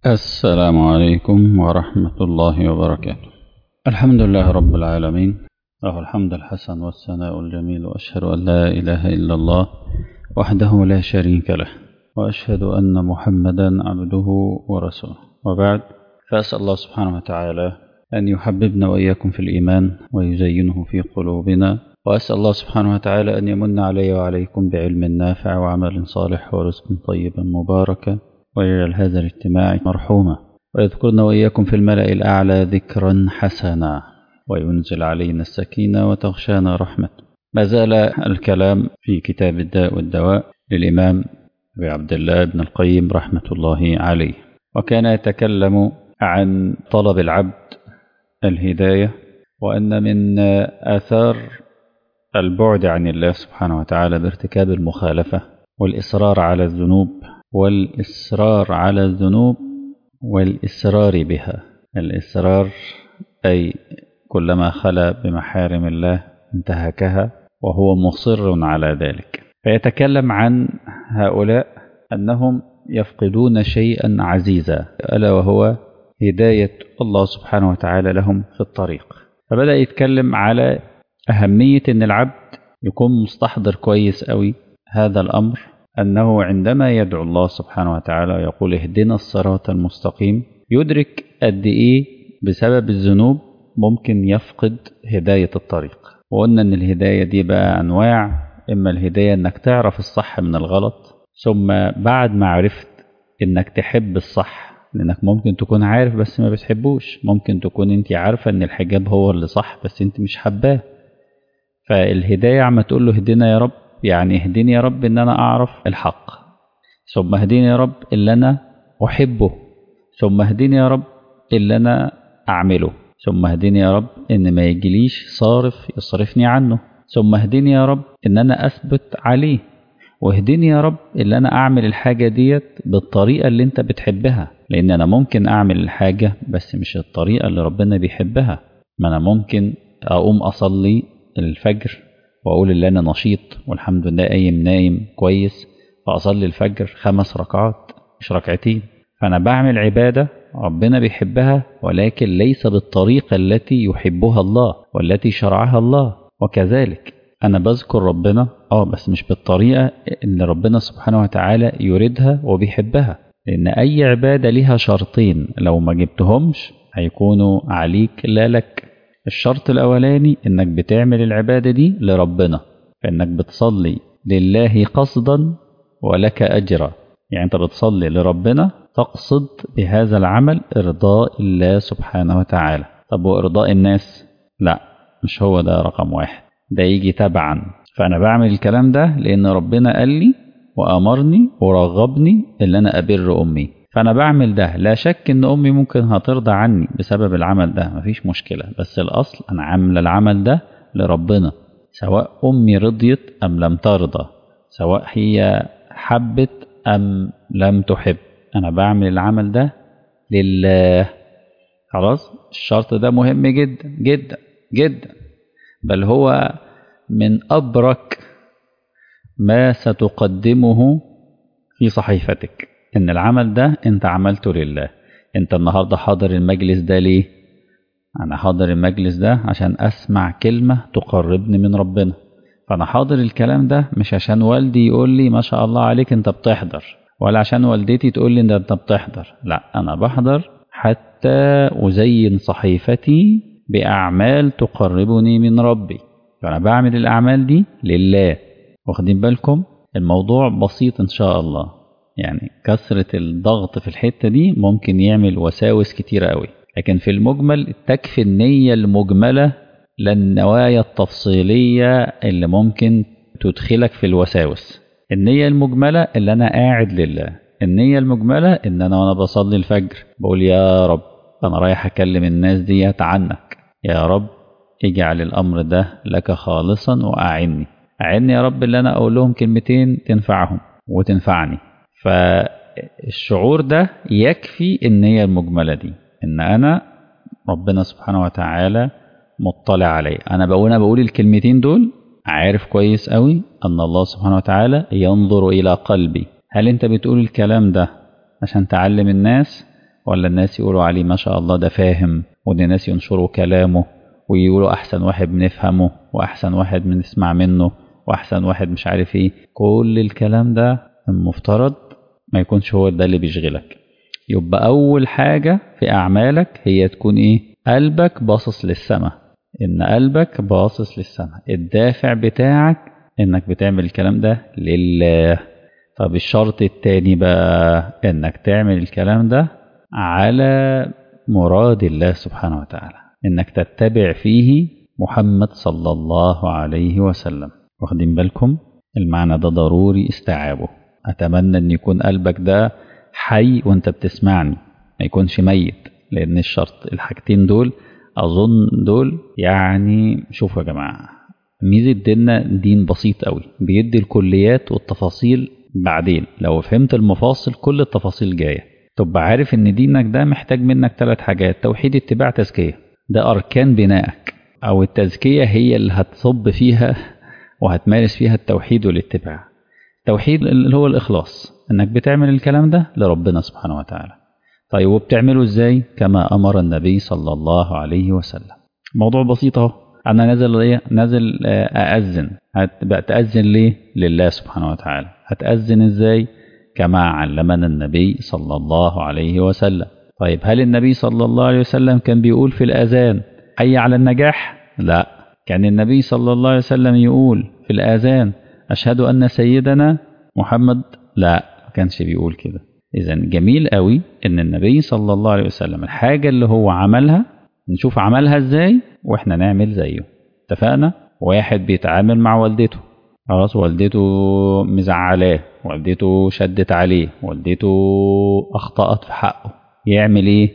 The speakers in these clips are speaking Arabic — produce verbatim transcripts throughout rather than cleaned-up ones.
السلام عليكم ورحمة الله وبركاته. الحمد لله رب العالمين، له الحمد الحسن والثناء الجميل، وأشهد أن لا إله إلا الله وحده لا شريك له، وأشهد أن محمدا عبده ورسوله، وبعد، فأسأل الله سبحانه وتعالى أن يحببنا وإياكم في الإيمان ويزينه في قلوبنا، وأسأل الله سبحانه وتعالى أن يمن علي وعليكم بعلم نافع وعمل صالح ورزق طيبا مباركا، ويجعل هذا الاجتماع مرحوما، ويذكرنا وإياكم في الملأ الأعلى ذكرا حسنا، وينزل علينا السكينة وتغشانا رحمة. ما زال الكلام في كتاب الداء والدواء للإمام أبي عبد الله ابن القيم رحمة الله عليه، وكان يتكلم عن طلب العبد الهداية، وأن من آثار البعد عن الله سبحانه وتعالى بارتكاب المخالفة والإصرار على الذنوب والإصرار على الذنوب والإصرار بها. الإصرار أي كلما خلا بمحارم الله انتهكها وهو مصر على ذلك. فيتكلم عن هؤلاء أنهم يفقدون شيئا عزيزا، ألا وهو هداية الله سبحانه وتعالى لهم في الطريق. فبدأ يتكلم على أهمية أن العبد يكون مستحضر كويس أوي هذا الأمر، أنه عندما يدعو الله سبحانه وتعالى ويقول اهدنا الصراط المستقيم، يدرك قد إيه بسبب الذنوب ممكن يفقد هداية الطريق. وقلنا أن الهداية دي بقى أنواع، إما الهداية أنك تعرف الصح من الغلط، ثم بعد ما عرفت أنك تحب الصح، لأنك ممكن تكون عارف بس ما بتحبوش، ممكن تكون أنت عارفة أن الحجاب هو اللي صح بس أنت مش حباه. فالهداية عم تقول له اهدنا يا رب، يعني اهدني يا رب ان انا اعرف الحق، ثم اهدني يا رب اللي انا احبه، ثم اهدني يا رب اللي انا اعمله، ثم اهدني يا رب ان ما يجيليش صارف يصرفني عنه، ثم اهدني يا رب ان انا اثبت عليه، واهدني يا رب اللي انا اعمل الحاجة ديت بالطريقة اللي انت بتحبها، لان انا ممكن اعمل الحاجة بس مش الطريقة اللي ربنا بيحبها. ما انا ممكن اقوم اصلي الفجر وأقول اللي أنا نشيط والحمد لله قايم نايم كويس، فأصلي الفجر خمس ركعات مش ركعتين، فأنا بعمل عبادة ربنا بيحبها ولكن ليس بالطريقة التي يحبها الله والتي شرعها الله. وكذلك أنا بذكر ربنا آه بس مش بالطريقة اللي ربنا سبحانه وتعالى يريدها وبيحبها، لأن أي عبادة لها شرطين لو ما جبتهمش هيكونوا عليك لا لك. الشرط الأولاني إنك بتعمل العبادة دي لربنا، فإنك بتصلي لله قصدا ولك أجرا، يعني أنت بتصلي لربنا تقصد بهذا العمل إرضاء الله سبحانه وتعالى. طب وإرضاء الناس؟ لا، مش هو ده رقم واحد، ده يجي تبعا. فأنا بعمل الكلام ده لأن ربنا قال لي وأمرني ورغبني إن أنا أبر أمي، فأنا بعمل ده. لا شك إن أمي ممكن هترضى عني بسبب العمل ده، مفيش مشكلة، بس الأصل أنا عامل العمل ده لربنا، سواء أمي رضيت أم لم ترضى، سواء هي حبت أم لم تحب، أنا بعمل العمل ده لله. خلاص، الشرط ده مهم جدا جدا جدا، بل هو من أبرك ما ستقدمه في صحيفتك، إن العمل ده أنت عملته لله. أنت النهاردة حاضر المجلس ده ليه؟ أنا حاضر المجلس ده عشان أسمع كلمة تقربني من ربنا، فأنا حاضر الكلام ده مش عشان والدي يقول لي ما شاء الله عليك أنت بتحضر، ولا عشان والدتي تقول لي أنت بتحضر، لا، أنا بحضر حتى أزين صحيفتي بأعمال تقربني من ربي، فأنا بعمل الأعمال دي لله. واخدين بالكم؟ الموضوع بسيط إن شاء الله، يعني كثرة الضغط في الحتة دي ممكن يعمل وساوس كتيرة قوي، لكن في المجمل تكفي النية المجملة للنوايا التفصيلية اللي ممكن تدخلك في الوساوس. النية المجملة اللي أنا قاعد لله، النية المجملة إن أنا وأنا بصلي الفجر بقول يا رب أنا رايح أكلم الناس ديت عنك، يا رب اجعل الأمر ده لك خالصا وأعني أعني يا رب اللي أنا أقول لهم كلمتين تنفعهم وتنفعني. فالشعور ده يكفي النية المجملة دي، إن أنا ربنا سبحانه وتعالى مطلع علي، أنا بقول أنا بقول الكلمتين دول عارف كويس قوي أن الله سبحانه وتعالى ينظر إلى قلبي. هل أنت بتقول الكلام ده عشان تعلم الناس، ولا الناس يقولوا عليه ما شاء الله ده فاهم، وان الناس ينشروا كلامه ويقولوا احسن واحد بنفهمه واحسن واحد بنسمع منه واحسن واحد مش عارف ايه. كل الكلام ده المفترض ما يكونش هو ده اللي بيشغلك. يبقى اول حاجة في اعمالك هي تكون ايه؟ قلبك باصص للسماء، ان قلبك باصص للسماء، الدافع بتاعك انك بتعمل الكلام ده لله. طب الشرط التاني بقى انك تعمل الكلام ده على مراد الله سبحانه وتعالى، انك تتبع فيه محمد صلى الله عليه وسلم. واخدين بالكم؟ المعنى ده ضروري استيعابه. اتمنى ان يكون قلبك ده حي وانت بتسمعني، ما يكونش ميت، لان الشرط الحاجتين دول اظن دول يعني. شوفوا يا جماعة، ميزة ديننا دين بسيط قوي، بيدي الكليات والتفاصيل بعدين. لو فهمت المفاصل كل التفاصيل جاية. تبقى عارف ان دينك ده محتاج منك ثلاث حاجات: توحيد، اتباع، تزكية. ده اركان بنائك، او التزكية هي اللي هتصب فيها وهتمارس فيها التوحيد والاتباع. التوحيد اللي هو الاخلاص، انك بتعمل الكلام ده لربنا سبحانه وتعالى. طيب وبتعمله ازاي؟ كما امر النبي صلى الله عليه وسلم. موضوع بسيط اهو. انا نازل ايه؟ نازل ااذن. هتبقى تاذن ليه؟ لله سبحانه وتعالى. هتاذن ازاي؟ كما علمنا النبي صلى الله عليه وسلم. طيب هل النبي صلى الله عليه وسلم كان بيقول في الاذان حي على النجاح؟ لا. كان النبي صلى الله عليه وسلم يقول في الاذان اشهد ان سيدنا محمد؟ لا، ما كانش بيقول كده. اذا جميل قوي ان النبي صلى الله عليه وسلم الحاجه اللي هو عملها نشوف عملها ازاي واحنا نعمل زيه. اتفقنا؟ واحد بيتعامل مع والدته، خلاص والدته مزعلاه، والدته شدت عليه، والدته اخطأت في حقه، يعمل ايه؟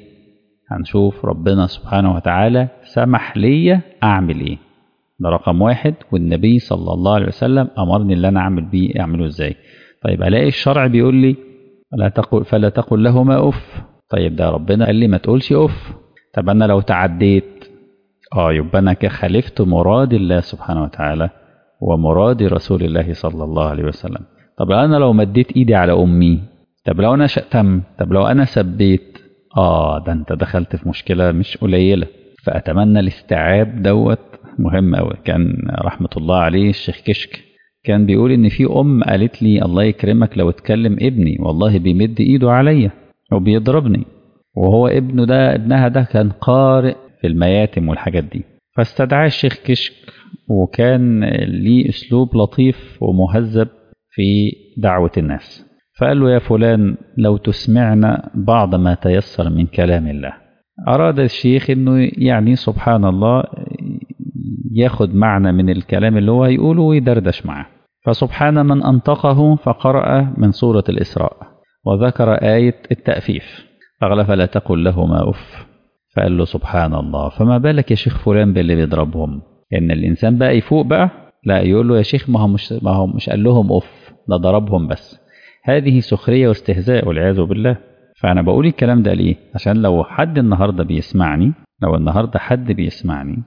هنشوف ربنا سبحانه وتعالى سمح لي اعمل ايه. ده رقم واحد، والنبي صلى الله عليه وسلم امرني اللي انا اعمل بيه اعمله ازاي. طيب الاقي الشرع بيقول لي لا تقل فلا تقل لهما اف. طيب ده ربنا قال لي ما تقولش اف. طب انا لو تعديت اه يبقى انا خالفت مراد الله سبحانه وتعالى ومراد رسول الله صلى الله عليه وسلم. طب انا لو مديت ايدي على امي، طب لو انا شتم، طب لو انا سبيت، اه ده انت دخلت في مشكله مش قليله. فاتمنى الاستيعاب دوت مهم قوي. كان رحمه الله عليه الشيخ كشك كان بيقول ان في ام قالت لي الله يكرمك لو اتكلم ابني والله بيمد ايده عليا وبيضربني، وهو ابنه ده ابنها ده كان قارئ في المياتم والحاجات دي. فاستدعى الشيخ كشك، وكان ليه اسلوب لطيف ومهذب في دعوة الناس. فقال له يا فلان لو تسمعنا بعض ما تيسر من كلام الله. أراد الشيخ انه يعني سبحان الله ياخد معنى من الكلام اللي هو يقوله ويدردش معه. فسبحان من أنطقه فقرأ من سورة الإسراء وذكر آية التأفيف، فقال فلا تقل لهما أف. فقال له سبحان الله، فما بالك يا شيخ فلان باللي بيضربهم؟ إن الإنسان بقى يفوق بقى، لا يقول له يا شيخ ما هو مش ما هو مش قال لهم أف، ده ضربهم بس. هذه سخرية واستهزاء والعياذ بالله. فأنا بقول الكلام ده ليه؟ عشان لو حد النهاردة بيسمعني، لو النهاردة حد بيسمعني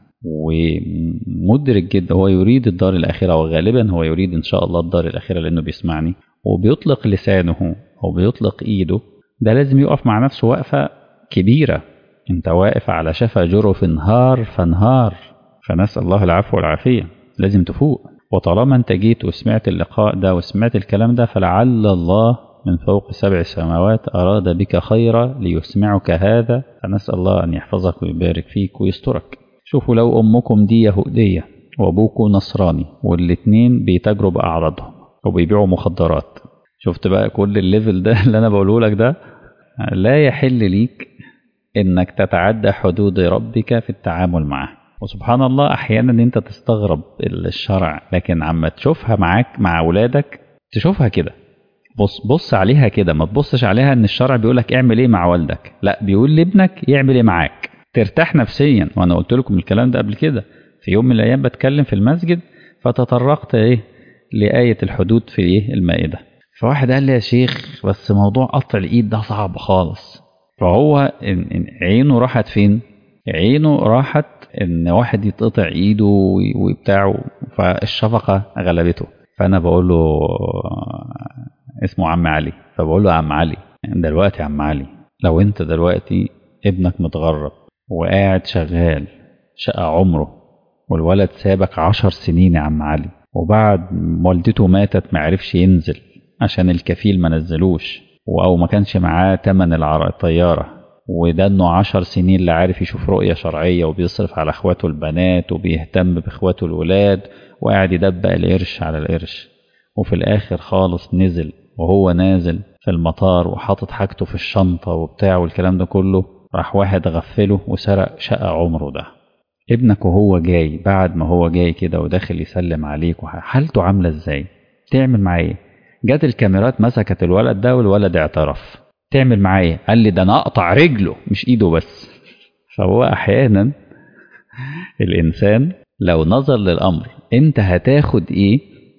ومدرك جدا هو يريد الدار الآخرة، وغالبا هو يريد إن شاء الله الدار الآخرة لأنه بيسمعني، وبيطلق لسانه أو بيطلق إيده، ده لازم يقف مع نفسه وقفة كبيرة. انت واقف على شفا جرف انهار فانهار، فنسأل الله العفو والعافية. لازم تفوق. وطالما انت جيت وسمعت اللقاء ده وسمعت الكلام ده، فلعل الله من فوق سبع سماوات أراد بك خيرا ليسمعك هذا، فنسأل الله أن يحفظك ويبارك فيك ويسترك. شوفوا لو أمكم دي يهودية وأبوكم نصراني والاتنين بيتاجروا بأعراضهم وبيبيعوا مخدرات، شفت بقى كل الليفل ده اللي أنا بقوله لك ده؟ لا يحل ليك إنك تتعدى حدود ربك في التعامل معه. وسبحان الله أحيانا أنت تستغرب الشرع، لكن عما تشوفها معاك مع أولادك تشوفها كده، بص بص عليها كده، ما تبصش عليها ان الشرع بيقولك اعمل ايه مع والدك، لا بيقول لابنك يعمل ايه معاك، ترتاح نفسيا. وانا قلت لكم الكلام ده قبل كده في يوم من الايام بتكلم في المسجد، فتطرقت ايه لآية الحدود في ايه المائدة. فواحد قال لي يا شيخ بس موضوع قطع الايد ده صعب خالص. فهو إن إن عينه راحت فين؟ عينه راحت ان واحد يتقطع ايده وبتاعه، فالشفقة غلبته. فانا بقول له اسمه عم علي، فبقول له يا عم علي دلوقتي يا عم علي لو انت دلوقتي ابنك متغرب وقاعد شغال شقى عمره، والولد سابك عشر سنين يا عم علي، وبعد والدته ماتت معرفش ينزل عشان الكفيل ما نزلوش، او ما كانش معاه تمن الطيارة، وده انه عشر سنين لا عارف يشوف رؤية شرعية، وبيصرف على اخواته البنات وبيهتم باخواته الولاد، وقاعد يدبق القرش على القرش، وفي الاخر خالص نزل، وهو نازل في المطار وحاطط حاجته في الشنطة وبتاع والكلام ده كله، راح واحد غفله وسرق شقى عمره ده. ابنك وهو جاي بعد ما هو جاي كده وداخل يسلم عليك، حالته عاملة ازاي؟ تعمل معاه ايه؟ جات الكاميرات مسكت الولد ده والولد اعترف، تعمل معاه ايه؟ قال لي ده انا اقطع رجله مش ايده بس. فهو احيانا الانسان لو نظر للامر انت هتاخد ايه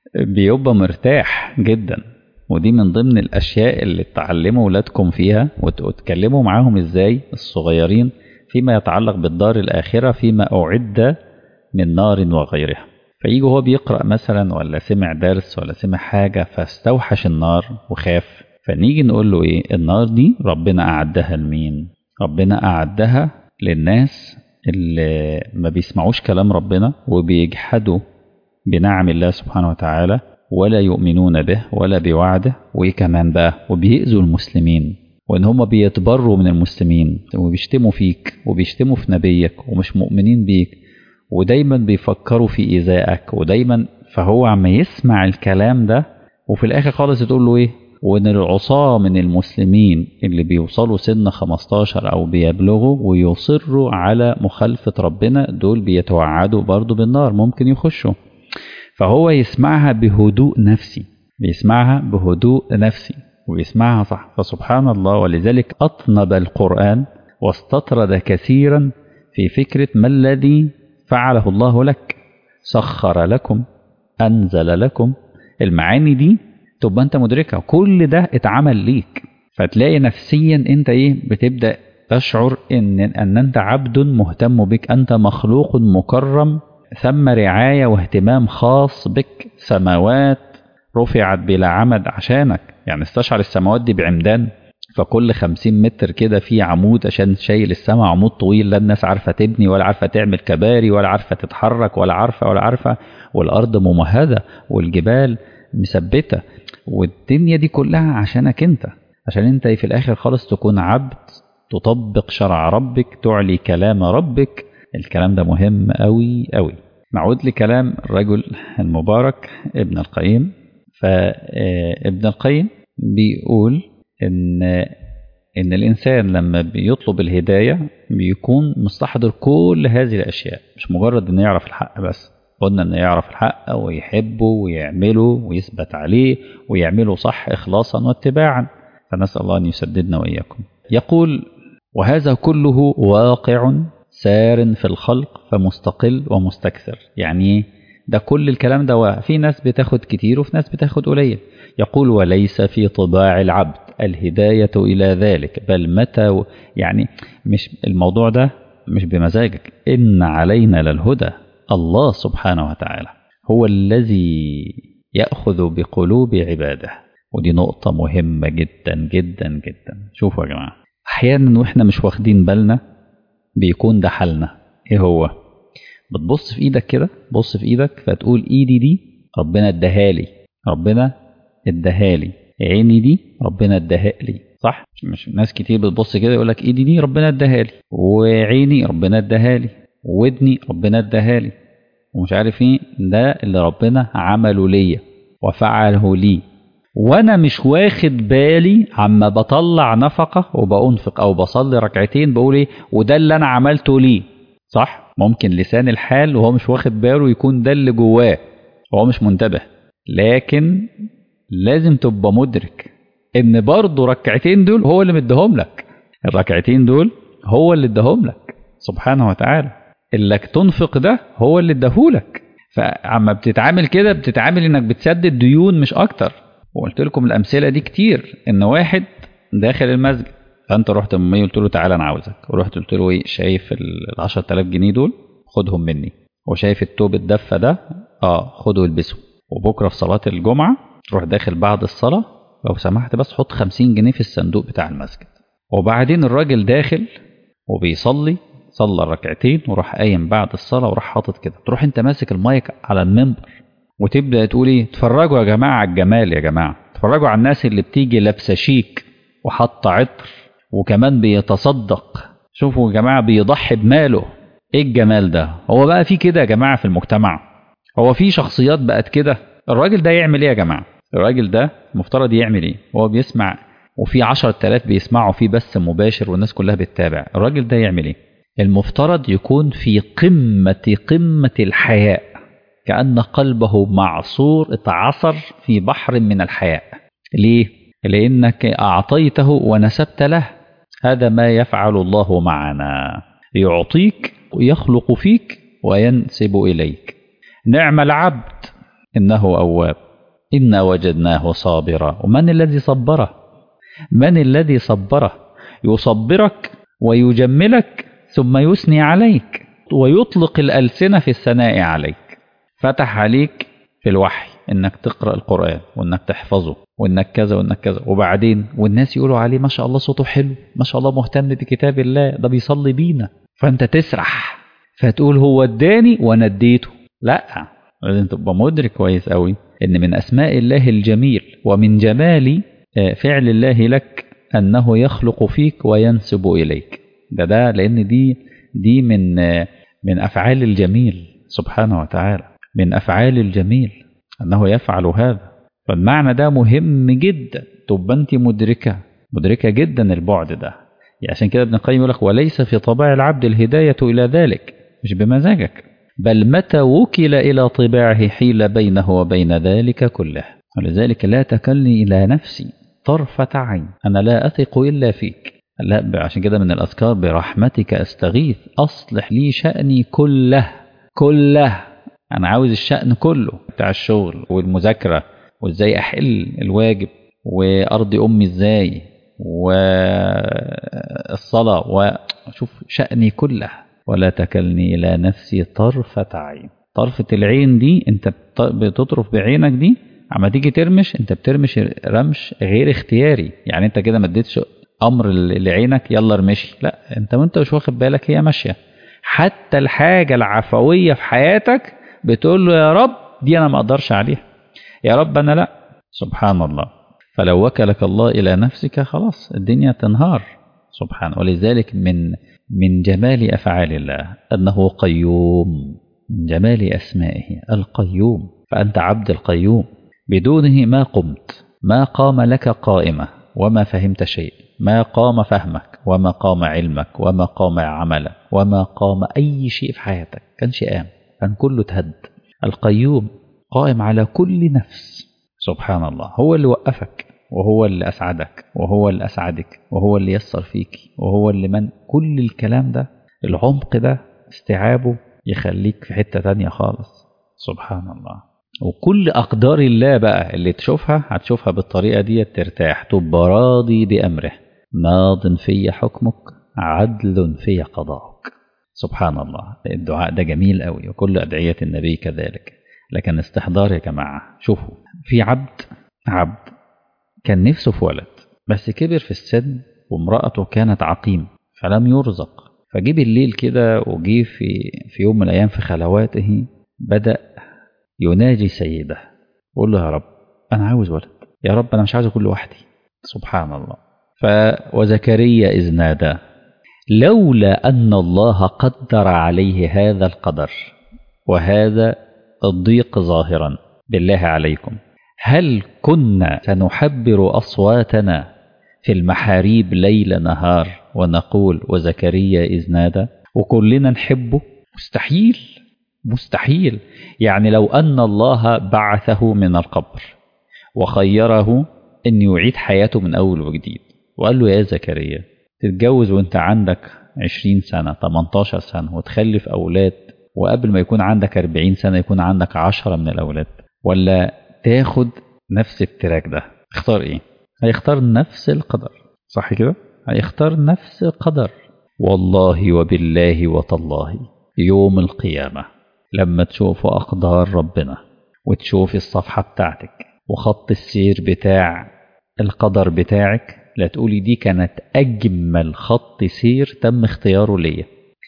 بيبقى مرتاح جدا. ودي من ضمن الاشياء اللي تعلموا ولادكم فيها وتتكلموا معاهم ازاي الصغيرين فيما يتعلق بالدار الآخرة، فيما أعد من نار وغيرها. فيجي هو بيقرأ مثلا ولا سمع درس ولا سمع حاجة فاستوحش النار وخاف، فنيجي نقول له إيه؟ النار دي ربنا أعدها لمين؟ ربنا أعدها للناس اللي ما بيسمعوش كلام ربنا وبيجحدوا بنعم الله سبحانه وتعالى ولا يؤمنون به ولا بوعده، وكمان بقى وبيأذوا المسلمين، وان هم بيتبروا من المسلمين وبيشتموا فيك وبيشتموا في نبيك ومش مؤمنين بيك، ودايما بيفكروا في إيذائك ودايما. فهو عم يسمع الكلام ده وفي الاخر خالص تقول له ايه؟ وان العصاة من المسلمين اللي بيوصلوا سن خمستاشر او بيبلغوا ويصروا على مخالفة ربنا دول بيتوعدوا برضو بالنار، ممكن يخشوا. فهو يسمعها بهدوء نفسي، بيسمعها بهدوء نفسي ويسمعها صح. فسبحان الله، ولذلك أطنب القرآن واستطرد كثيرا في فكرة ما الذي فعله الله لك، سخر لكم، أنزل لكم. المعاني دي تبقى أنت مدركها، كل ده اتعمل ليك. فتلاقي نفسيا أنت إيه؟ بتبدأ تشعر إن, أن أنت عبد مهتم بك، أنت مخلوق مكرم، ثم رعاية واهتمام خاص بك، سماوات رفعت بلا عمد عشانك. يعني استشعر السماوات دي بعمدان، فكل خمسين متر كده في عمود عشان شايل السماء، عمود طويل لا الناس عارفة تبني ولا عارفة تعمل كباري ولا عارفة تتحرك ولا عارفة ولا عارفة والأرض ممهدة والجبال مثبتة، والدنيا دي كلها عشانك انت، عشان انت في الآخر خالص تكون عبد تطبق شرع ربك، تعلي كلام ربك. الكلام ده مهم قوي قوي. نعود لكلام الرجل المبارك ابن القيم. فابن القيم بيقول إن إن الإنسان لما بيطلب الهداية بيكون مستحضر كل هذه الأشياء، مش مجرد إنه يعرف الحق بس. قلنا إنه يعرف الحق ويحبه ويعمله ويثبت عليه ويعمله صح إخلاصا واتباعا. فنسأل الله أن يسددنا وإياكم. يقول: وهذا كله واقع سار في الخلق فمستقل ومستكثر. يعني ده كل الكلام ده في ناس بتاخد كتير وفي ناس بتاخد قليل. يقول: وليس في طباع العبد الهداية إلى ذلك، بل متى و... يعني مش الموضوع ده مش بمزاجك، إن علينا للهدى. الله سبحانه وتعالى هو الذي يأخذ بقلوب عباده. ودي نقطة مهمة جدا جدا جدا. شوفوا يا جماعة، أحيانا وإحنا مش واخدين بالنا بيكون ده حالنا. إيه هو؟ بتبص في إيدك كده، بص في إيدك فتقول: إيدي دي ربنا اداهالي، ربنا اداهالي. عيني دي ربنا اداهالي، صح؟ مش ناس كتير بتبص كده يقول لك إيدي دي ربنا اداهالي، وعيني ربنا اداهالي، ودني ربنا اداهالي، ومش عارف ايه. ده اللي ربنا عمله ليا وفعله لي، وانا مش واخد بالي عما بطلع نفقة وبأنفق او بصلي ركعتين بقول ايه وده اللي انا عملته ليه، صح؟ ممكن لسان الحال وهو مش واخد باله يكون ده اللي جواه وهو مش منتبه، لكن لازم تبقى مدرك ان برضه ركعتين دول هو اللي مديهم لك. الركعتين دول هو اللي اداهم لك سبحانه وتعالى. اللي تنفق ده هو اللي اداهولك. فعما بتتعامل كده بتتعامل انك بتسدد ديون مش اكتر. وقلت لكم الامثله دي كتير، ان واحد داخل المسجد فانت رحت امي قلت له تعالى انا عاوزك، ورحت قلت له ايه، شايف ال عشرة آلاف جنيه دول خدهم مني، وشايف التوب الدفه ده اه خده والبسه، وبكره في صلاه الجمعه تروح داخل بعد الصلاه لو سمحت بس حط خمسين جنيه في الصندوق بتاع المسجد، وبعدين الراجل داخل وبيصلي، صلى ركعتين وراح قايم بعد الصلاة وراح حاطط كده، تروح انت ماسك المايك على المنبر وتبدأ تقول ايه؟ اتفرجوا يا جماعة على الجمال، يا جماعة اتفرجوا على الناس اللي بتيجي لابسة شيك وحاطة عطر وكمان بيتصدق، شوفوا يا جماعة بيضحي بماله. ايه الجمال ده؟ هو بقى في كده يا جماعة في المجتمع؟ هو في شخصيات بقت كده؟ الراجل ده يعمل ايه يا جماعة؟ الراجل ده مفترض يعمل ايه؟ هو بيسمع وفي عشرة آلاف بيسمعوا فيه بث مباشر والناس كلها بتتابع، الراجل ده يعمل ايه؟ المفترض يكون في قمة قمة الحياء، كأن قلبه معصور اتعصر في بحر من الحياء. ليه؟ لأنك أعطيته ونسبت له. هذا ما يفعل الله معنا، يعطيك ويخلق فيك وينسب إليك. نعم العبد إنه أواب، إنا وجدناه صابرا. ومن الذي صبره؟ من الذي صبره؟ يصبرك ويجملك ثم يثني عليك ويطلق الألسنة في الثناء عليك. فتح عليك في الوحي إنك تقرأ القرآن وإنك تحفظه وإنك كذا وإنك كذا، وبعدين والناس يقولوا عليه ما شاء الله صوته حلو، ما شاء الله مهتم بكتاب الله، ده بيصلي بينا. فأنت تسرح فتقول هو اداني وأنا اديته. لا، لازم تبقى مدرك كويس قوي إن من أسماء الله الجميل ومن جمال فعل الله لك أنه يخلق فيك وينسب إليك. ده ده لأن دي دي من من أفعال الجميل سبحانه وتعالى، من أفعال الجميل أنه يفعل هذا. فالمعنى ده مهم جدا، تبقى أنت مدركة مدركة جدا البعد ده. يعني عشان كده ابن القيم يقول لك وليس في طباع العبد الهداية إلى ذلك، مش بمزاجك، بل متى وكل إلى طباعه حيل بينه وبين ذلك كله. ولذلك لا تكلني إلى نفسي طرفة عين، أنا لا أثق إلا فيك. لا، عشان كده من الأذكار برحمتك أستغيث أصلح لي شأني كله كله. أنا عاوز الشأن كله بتاع الشغل والمذاكرة وإزاي أحل الواجب وأرضي أمي إزاي والصلاة، وشوف شأني كله. ولا تكلني إلى نفسي طرفة عين. طرفة العين دي أنت بتطرف بعينك دي، عما تيجي ترمش أنت بترمش رمش غير اختياري. يعني أنت كده ما اديتش أمر لعينك يلا ارمشي، لا، أنت وأنت مش واخد بالك هي ماشية. حتى الحاجة العفوية في حياتك بتقول له يا رب دي أنا ما أقدرش عليها، يا رب أنا لا. سبحان الله. فلو وكلك الله إلى نفسك خلاص الدنيا تنهار. سبحانه. ولذلك من من جمال أفعال الله أنه قيوم، من جمال أسمائه القيوم. فأنت عبد القيوم، بدونه ما قمت، ما قام لك قائمة وما فهمت شيء، ما قام فهمك وما قام علمك وما قام عملك وما قام أي شيء في حياتك، كان شيء قام، كان كله تهد. القيوم قائم على كل نفس. سبحان الله. هو اللي وقفك وهو اللي أسعدك وهو اللي أسعدك وهو اللي يسر فيك وهو اللي من كل الكلام ده، العمق ده استيعابه يخليك في حتة تانية خالص. سبحان الله. وكل أقدار الله بقى اللي تشوفها هتشوفها بالطريقة دي ترتاح، تبقى راضي بأمره، ماض في حكمك عدل في قضاءك. سبحان الله. الدعاء ده جميل قوي، وكل أدعية النبي كذلك. لكن استحضار يا جماعة، شوفوا في عبد عبد كان نفسه في ولد بس كبر في السن وامرأته كانت عقيم فلم يرزق، فجي بالليل كده وجي في في يوم من الأيام في خلواته بدأ يناجي سيده، قول له يا رب أنا عاوز ولد، يا رب أنا مش عاوز أكون لوحدي. سبحان الله. ف وزكريا إذ نادى لولا أن الله قدر عليه هذا القدر وهذا الضيق ظاهرا، بالله عليكم هل كنا سنحبر أصواتنا في المحاريب ليل نهار ونقول وزكريا إذ نادى وكلنا نحبه؟ مستحيل مستحيل. يعني لو أن الله بعثه من القبر وخيره أن يعيد حياته من أول وجديد وقال له يا زكريا تتجوز وانت عندك عشرين سنة تمنتاشر سنة وتخلف أولاد، وقبل ما يكون عندك أربعين سنة يكون عندك عشرة من الأولاد، ولا تاخد نفس التراك ده، اختار ايه؟ هيختار نفس القدر، صح كده؟ هيختار نفس القدر. والله وبالله وتالله يوم القيامة لما تشوف أقدار ربنا وتشوف الصفحة بتاعتك وخط السير بتاع القدر بتاعك لا تقولي دي كانت أجمل خط سير تم اختياره ليا.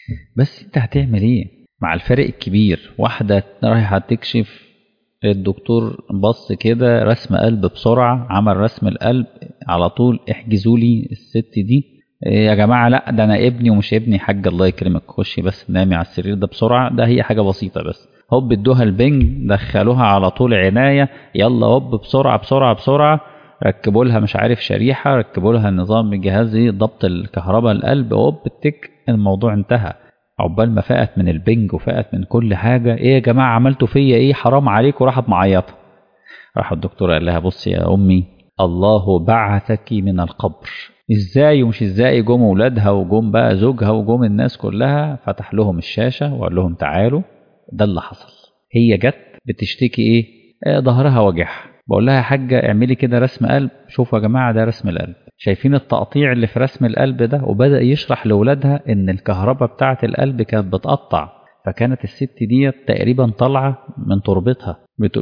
بس انت هتعمل ايه مع الفرق الكبير؟ واحدة رايحة تكشف، الدكتور بص كده رسم قلب بسرعة، عمل رسم القلب على طول، احجزوا لي الست دي. إيه يا جماعة؟ لا ده انا ابني ومش ابني. حاج الله يكرمك خشي بس نامي على السرير ده بسرعة، ده هي حاجة بسيطة بس. هوب ادوها البنج، دخلوها على طول عناية، يلا هوب بسرعة بسرعة بسرعة، ركبوا لها مش عارف شريحة، ركبوا لها نظام الجهاز ضبط الكهرباء القلب، هوب التك، الموضوع انتهى. عقبال ما فقت من البنج وفقت من كل حاجة، ايه يا جماعة عملتوا فيا ايه؟ حرام عليكم. راحت معيطة. راح الدكتور قال لها بصي يا أمي، الله بعثك من القبر. ازاي ومش ازاي؟ جم ولادها وجم بقى زوجها وجم الناس كلها، فتح لهم الشاشة وقال لهم تعالوا ده اللي حصل. هي جت بتشتكي ايه؟ آه ظهرها وجعها. بقول لها يا حاجة اعملي كده رسم قلب. شوفوا يا جماعة ده رسم القلب، شايفين التقطيع اللي في رسم القلب ده؟ وبدأ يشرح لأولادها ان الكهرباء بتاعة القلب كانت بتقطع، فكانت الست دي تقريبا طالعة من تربتها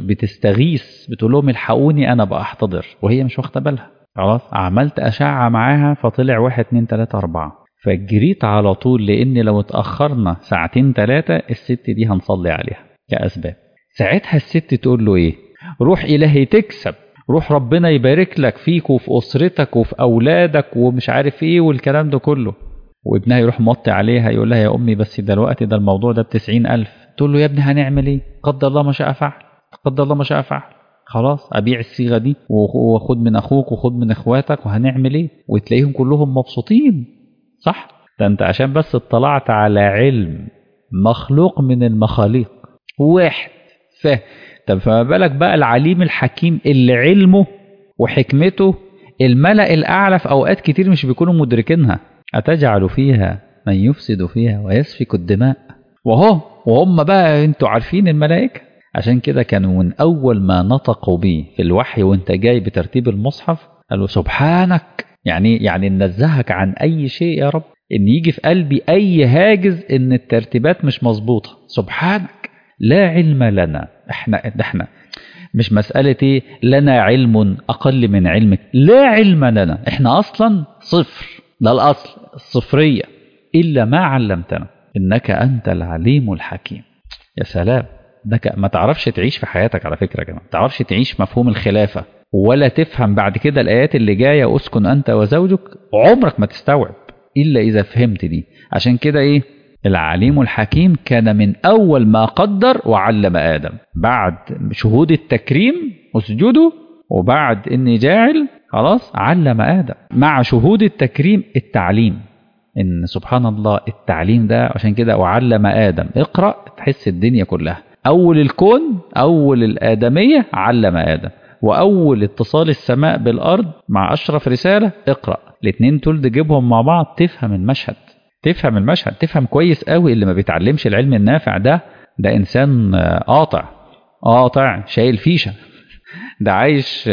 بتستغيث، بتقول لهم الحقوني انا بقى احتضر، وهي مش واخده بالها. خلاص عملت اشعة معاها فطلع واحد اتنين تلاتة اربعة، فجريت على طول، لان لو اتأخرنا ساعتين تلاتة الست دي هنصلي عليها كأسباب. ساعتها الست تقول له ايه؟ روح الهي تكسب، روح ربنا يبارك لك فيك وفي اسرتك وفي اولادك ومش عارف ايه والكلام ده كله. وابنها يروح موطي عليها يقول لها يا امي بس دلوقتي ده الموضوع ده بتسعين الف. تقول له يا ابني هنعمل ايه؟ قدر الله ما شاء فعل، قدر الله ما شاء فعل. خلاص ابيع الصيغه دي وخد من اخوك وخد من اخواتك وهنعمل ايه؟ وتلاقيهم كلهم مبسوطين. صح؟ ده انت عشان بس اطلعت على علم مخلوق من المخاليق واحد فاهم. طب فما بالك بقى العليم الحكيم اللي علمه وحكمته الملأ الاعلى في اوقات كتير مش بيكونوا مدركينها. أتجعل فيها من يفسد فيها ويسفك الدماء وهو وهم بقى انتوا عارفين الملائكة. عشان كده كانوا من أول ما نطقوا به في الوحي وانت جاي بترتيب المصحف قالوا سبحانك، يعني يعني ننزهك عن أي شيء يا رب، إن يجي في قلبي أي هاجز إن الترتيبات مش مظبوطة. سبحانك لا علم لنا، احنا احنا مش مسألة ايه لنا علم أقل من علمك، لا علم لنا، احنا أصلا صفر، ده الأصل الصفرية، إلا ما علمتنا إنك أنت العليم الحكيم. يا سلام، ده ما تعرفش تعيش في حياتك على فكرة كمان، ما تعرفش تعيش مفهوم الخلافة ولا تفهم بعد كده الآيات اللي جاية أسكن أنت وزوجك، عمرك ما تستوعب إلا إذا فهمت دي. عشان كده إيه العليم الحكيم كان من أول ما قدر وعلم آدم، بعد شهود التكريم اسجدوا وبعد إني جاعل خلاص علم آدم، مع شهود التكريم التعليم، إن سبحان الله التعليم ده. عشان كده وعلم آدم اقرأ، تحس الدنيا كلها أول الكون أول الآدمية علم آدم، وأول اتصال السماء بالأرض مع أشرف رسالة اقرأ. الاتنين دول تجيبهم مع بعض تفهم المشهد، تفهم المشهد تفهم كويس قوي. اللي ما بيتعلمش العلم النافع ده ده إنسان قاطع قاطع شايل فيشة، ده عايش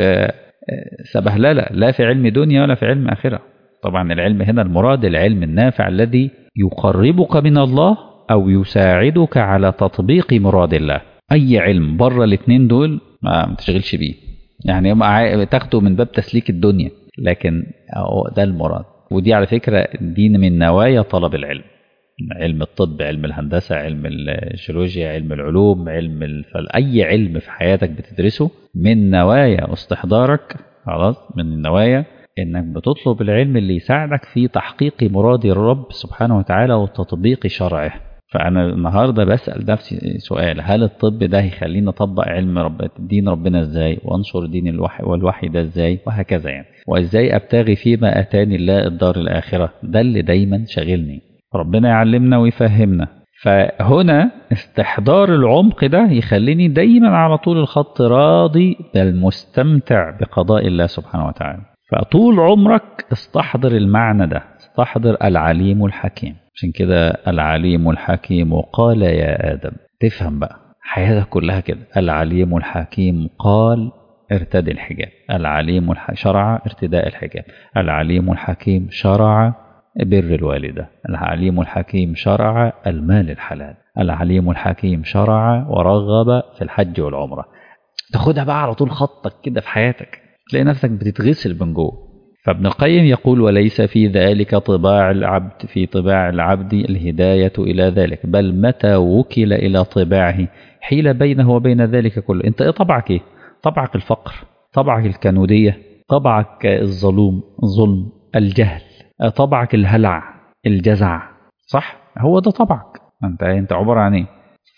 سبهللة، لا في علم دنيا ولا في علم آخرة. طبعا العلم هنا المراد العلم النافع الذي يقربك من الله أو يساعدك على تطبيق مراد الله. أي علم بره الاثنين دول ما تشغلش بيه، يعني تاخده من باب تسليك الدنيا، لكن ده المراد. ودي على فكرة دي من نوايا طلب العلم، علم الطب، علم الهندسة، علم الجيولوجيا، علم العلوم، علم الفل... أي علم في حياتك بتدرسه من نوايا استحضارك، خلاص من النوايا إنك بتطلب العلم اللي يساعدك في تحقيق مراد الرب سبحانه وتعالى وتطبيق شرعه. فأنا النهاردة بسأل نفسي سؤال، هل الطب ده هيخليني أطبق علم رب دين ربنا إزاي، وأنشر دين الوحي والوحي ده إزاي، وهكذا يعني، وإزاي أبتغي فيما أتاني الله الدار الآخرة. ده اللي دايما شغلني، ربنا يعلمنا ويفهمنا. فهنا استحضار العمق ده يخليني دايما على طول الخط راضي بل مستمتع بقضاء الله سبحانه وتعالى. فطول عمرك استحضر المعنى ده، استحضر العليم الحكيم. عشان كده العليم الحكيم قال يا آدم، تفهم بقى حياتك كلها كده، العليم الحكيم قال ارتدي الحجاب، العليم الح... شرع ارتداء الحجاب، العليم الحكيم شرع بر الوالدة، العليم الحكيم شرع المال الحلال، العليم الحكيم شرع ورغب في الحج والعمرة. تاخدها بقى على طول خطك كده في حياتك، تلاقي نفسك بتتغسل من جوه. فابن القيم يقول وليس في ذلك طباع العبد في طباع العبد الهداية إلى ذلك، بل متى وكل إلى طباعه حيل بينه وبين ذلك كله. أنت إيه طبعك؟ إيه طبعك؟ الفقر، طبعك الكنودية، طبعك الظلوم الظلم الجهل، طبعك الهلع الجزع، صح؟ هو ده طبعك. أنت أنت عبارة عن إيه؟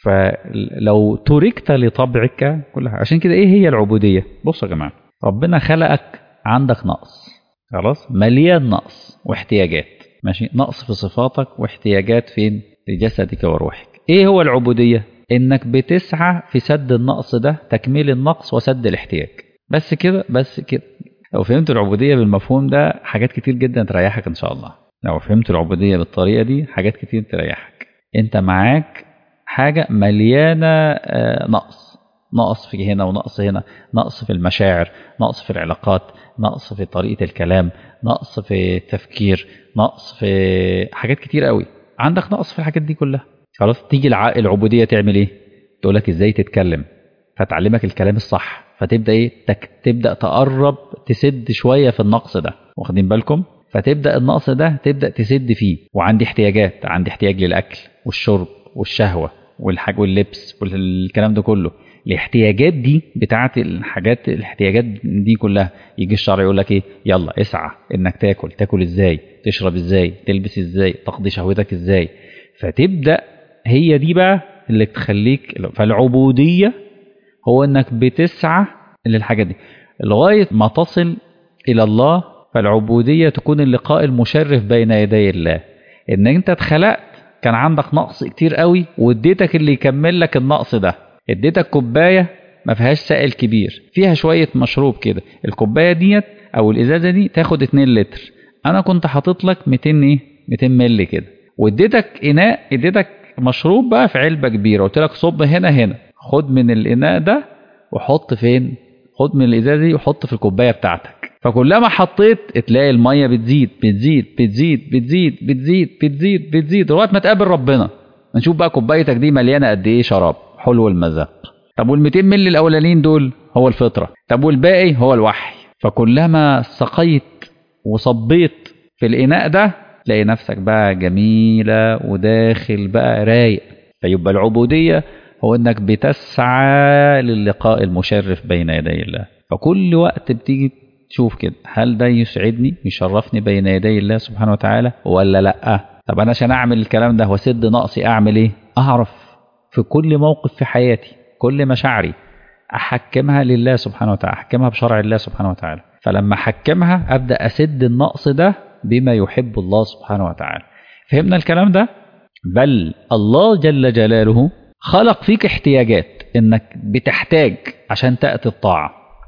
فلو تركت لطبعك كلها. عشان كده إيه هي العبودية؟ بصوا يا جماعة، ربنا خلقك عندك نقص، خلاص، مليان نقص واحتياجات، ماشي، نقص في صفاتك واحتياجات فين؟ في جسدك وروحك. ايه هو العبودية؟ انك بتسعى في سد النقص ده، تكميل النقص وسد الاحتياج. بس كده، بس كده. لو فهمت العبودية بالمفهوم ده حاجات كتير جدا تريحك ان شاء الله. لو فهمت العبودية بالطريقة دي حاجات كتير تريحك. انت معاك حاجة مليانة نقص، نقص في هنا ونقص هنا، نقص في المشاعر، نقص في العلاقات، نقص في طريقة الكلام، نقص في التفكير، نقص في حاجات كتير قوي. عندك نقص في الحاجات دي كلها، خلاص. تيجي العبودية تعمل ايه؟ تقولك ازاي تتكلم، فتعلمك الكلام الصح، فتبدأ ايه؟ تك... تبدأ تقرب تسد شوية في النقص ده، واخدين بالكم؟ فتبدأ النقص ده تبدأ تسد فيه. وعندي احتياجات، عندي احتياج للأكل والشرب والشهوة والحاج واللبس والكلام ده كله. الاحتياجات دي بتاعت الحاجات، الاحتياجات دي كلها، يجي الشرع يقول لك ايه؟ يلا اسعى انك تاكل، تاكل ازاي، تشرب ازاي، تلبس ازاي، تقضي شهوتك ازاي. فتبدأ هي دي بقى اللي تخليك. فالعبودية هو انك بتسعى للحاجات دي لغاية ما تصل الى الله. فالعبودية تكون اللقاء المشرف بين يدي الله، ان انت اتخلقت كان عندك نقص كتير قوي، واديتك اللي يكمل لك النقص ده. اديتك كوبايه ما فيهاش سائل كبير، فيها شويه مشروب كده، الكوبايه ديت او الازازه دي تاخد اتنين لتر، انا كنت حاطط لك ميتين ايه ميتين مللي كده، واديتك اناء، اديتك مشروب بقى في علبه كبيره، قلت لك صب هنا هنا، خد من الاناء ده وحط فين؟ خد من الازازه دي وحط في الكوبايه بتاعتك. فكلما حطيت تلاقي الميه بتزيد بتزيد بتزيد بتزيد بتزيد بتزيد بتزيد لغايه ما تقابل ربنا. نشوف بقى كوبايتك دي مليانه قد ايه شراب حلو المذاق. طب وال200 مللي الاولانيين دول هو الفطره، طب والباقي هو الوحي. فكلما سقيت وصبيت في الاناء ده تلاقي نفسك بقى جميله وداخل بقى رايق. فيبقى العبوديه هو انك بتسعى للقاء المشرف بين يدي الله. فكل وقت بتيجي تشوف كده، هل ده يسعدني يشرفني بين يدي الله سبحانه وتعالى ولا لا؟ طب انا عشان اعمل الكلام ده واسد نقصي اعمل ايه؟ اعرف في كل موقف في حياتي كل مشاعري احكمها لله سبحانه وتعالى، احكمها بشرع الله سبحانه وتعالى. فلما احكمها ابدا اسد النقص ده بما يحب الله سبحانه وتعالى. فهمنا الكلام ده؟ بل الله جل جلاله خلق فيك احتياجات، انك بتحتاج عشان تأتي الطاعة.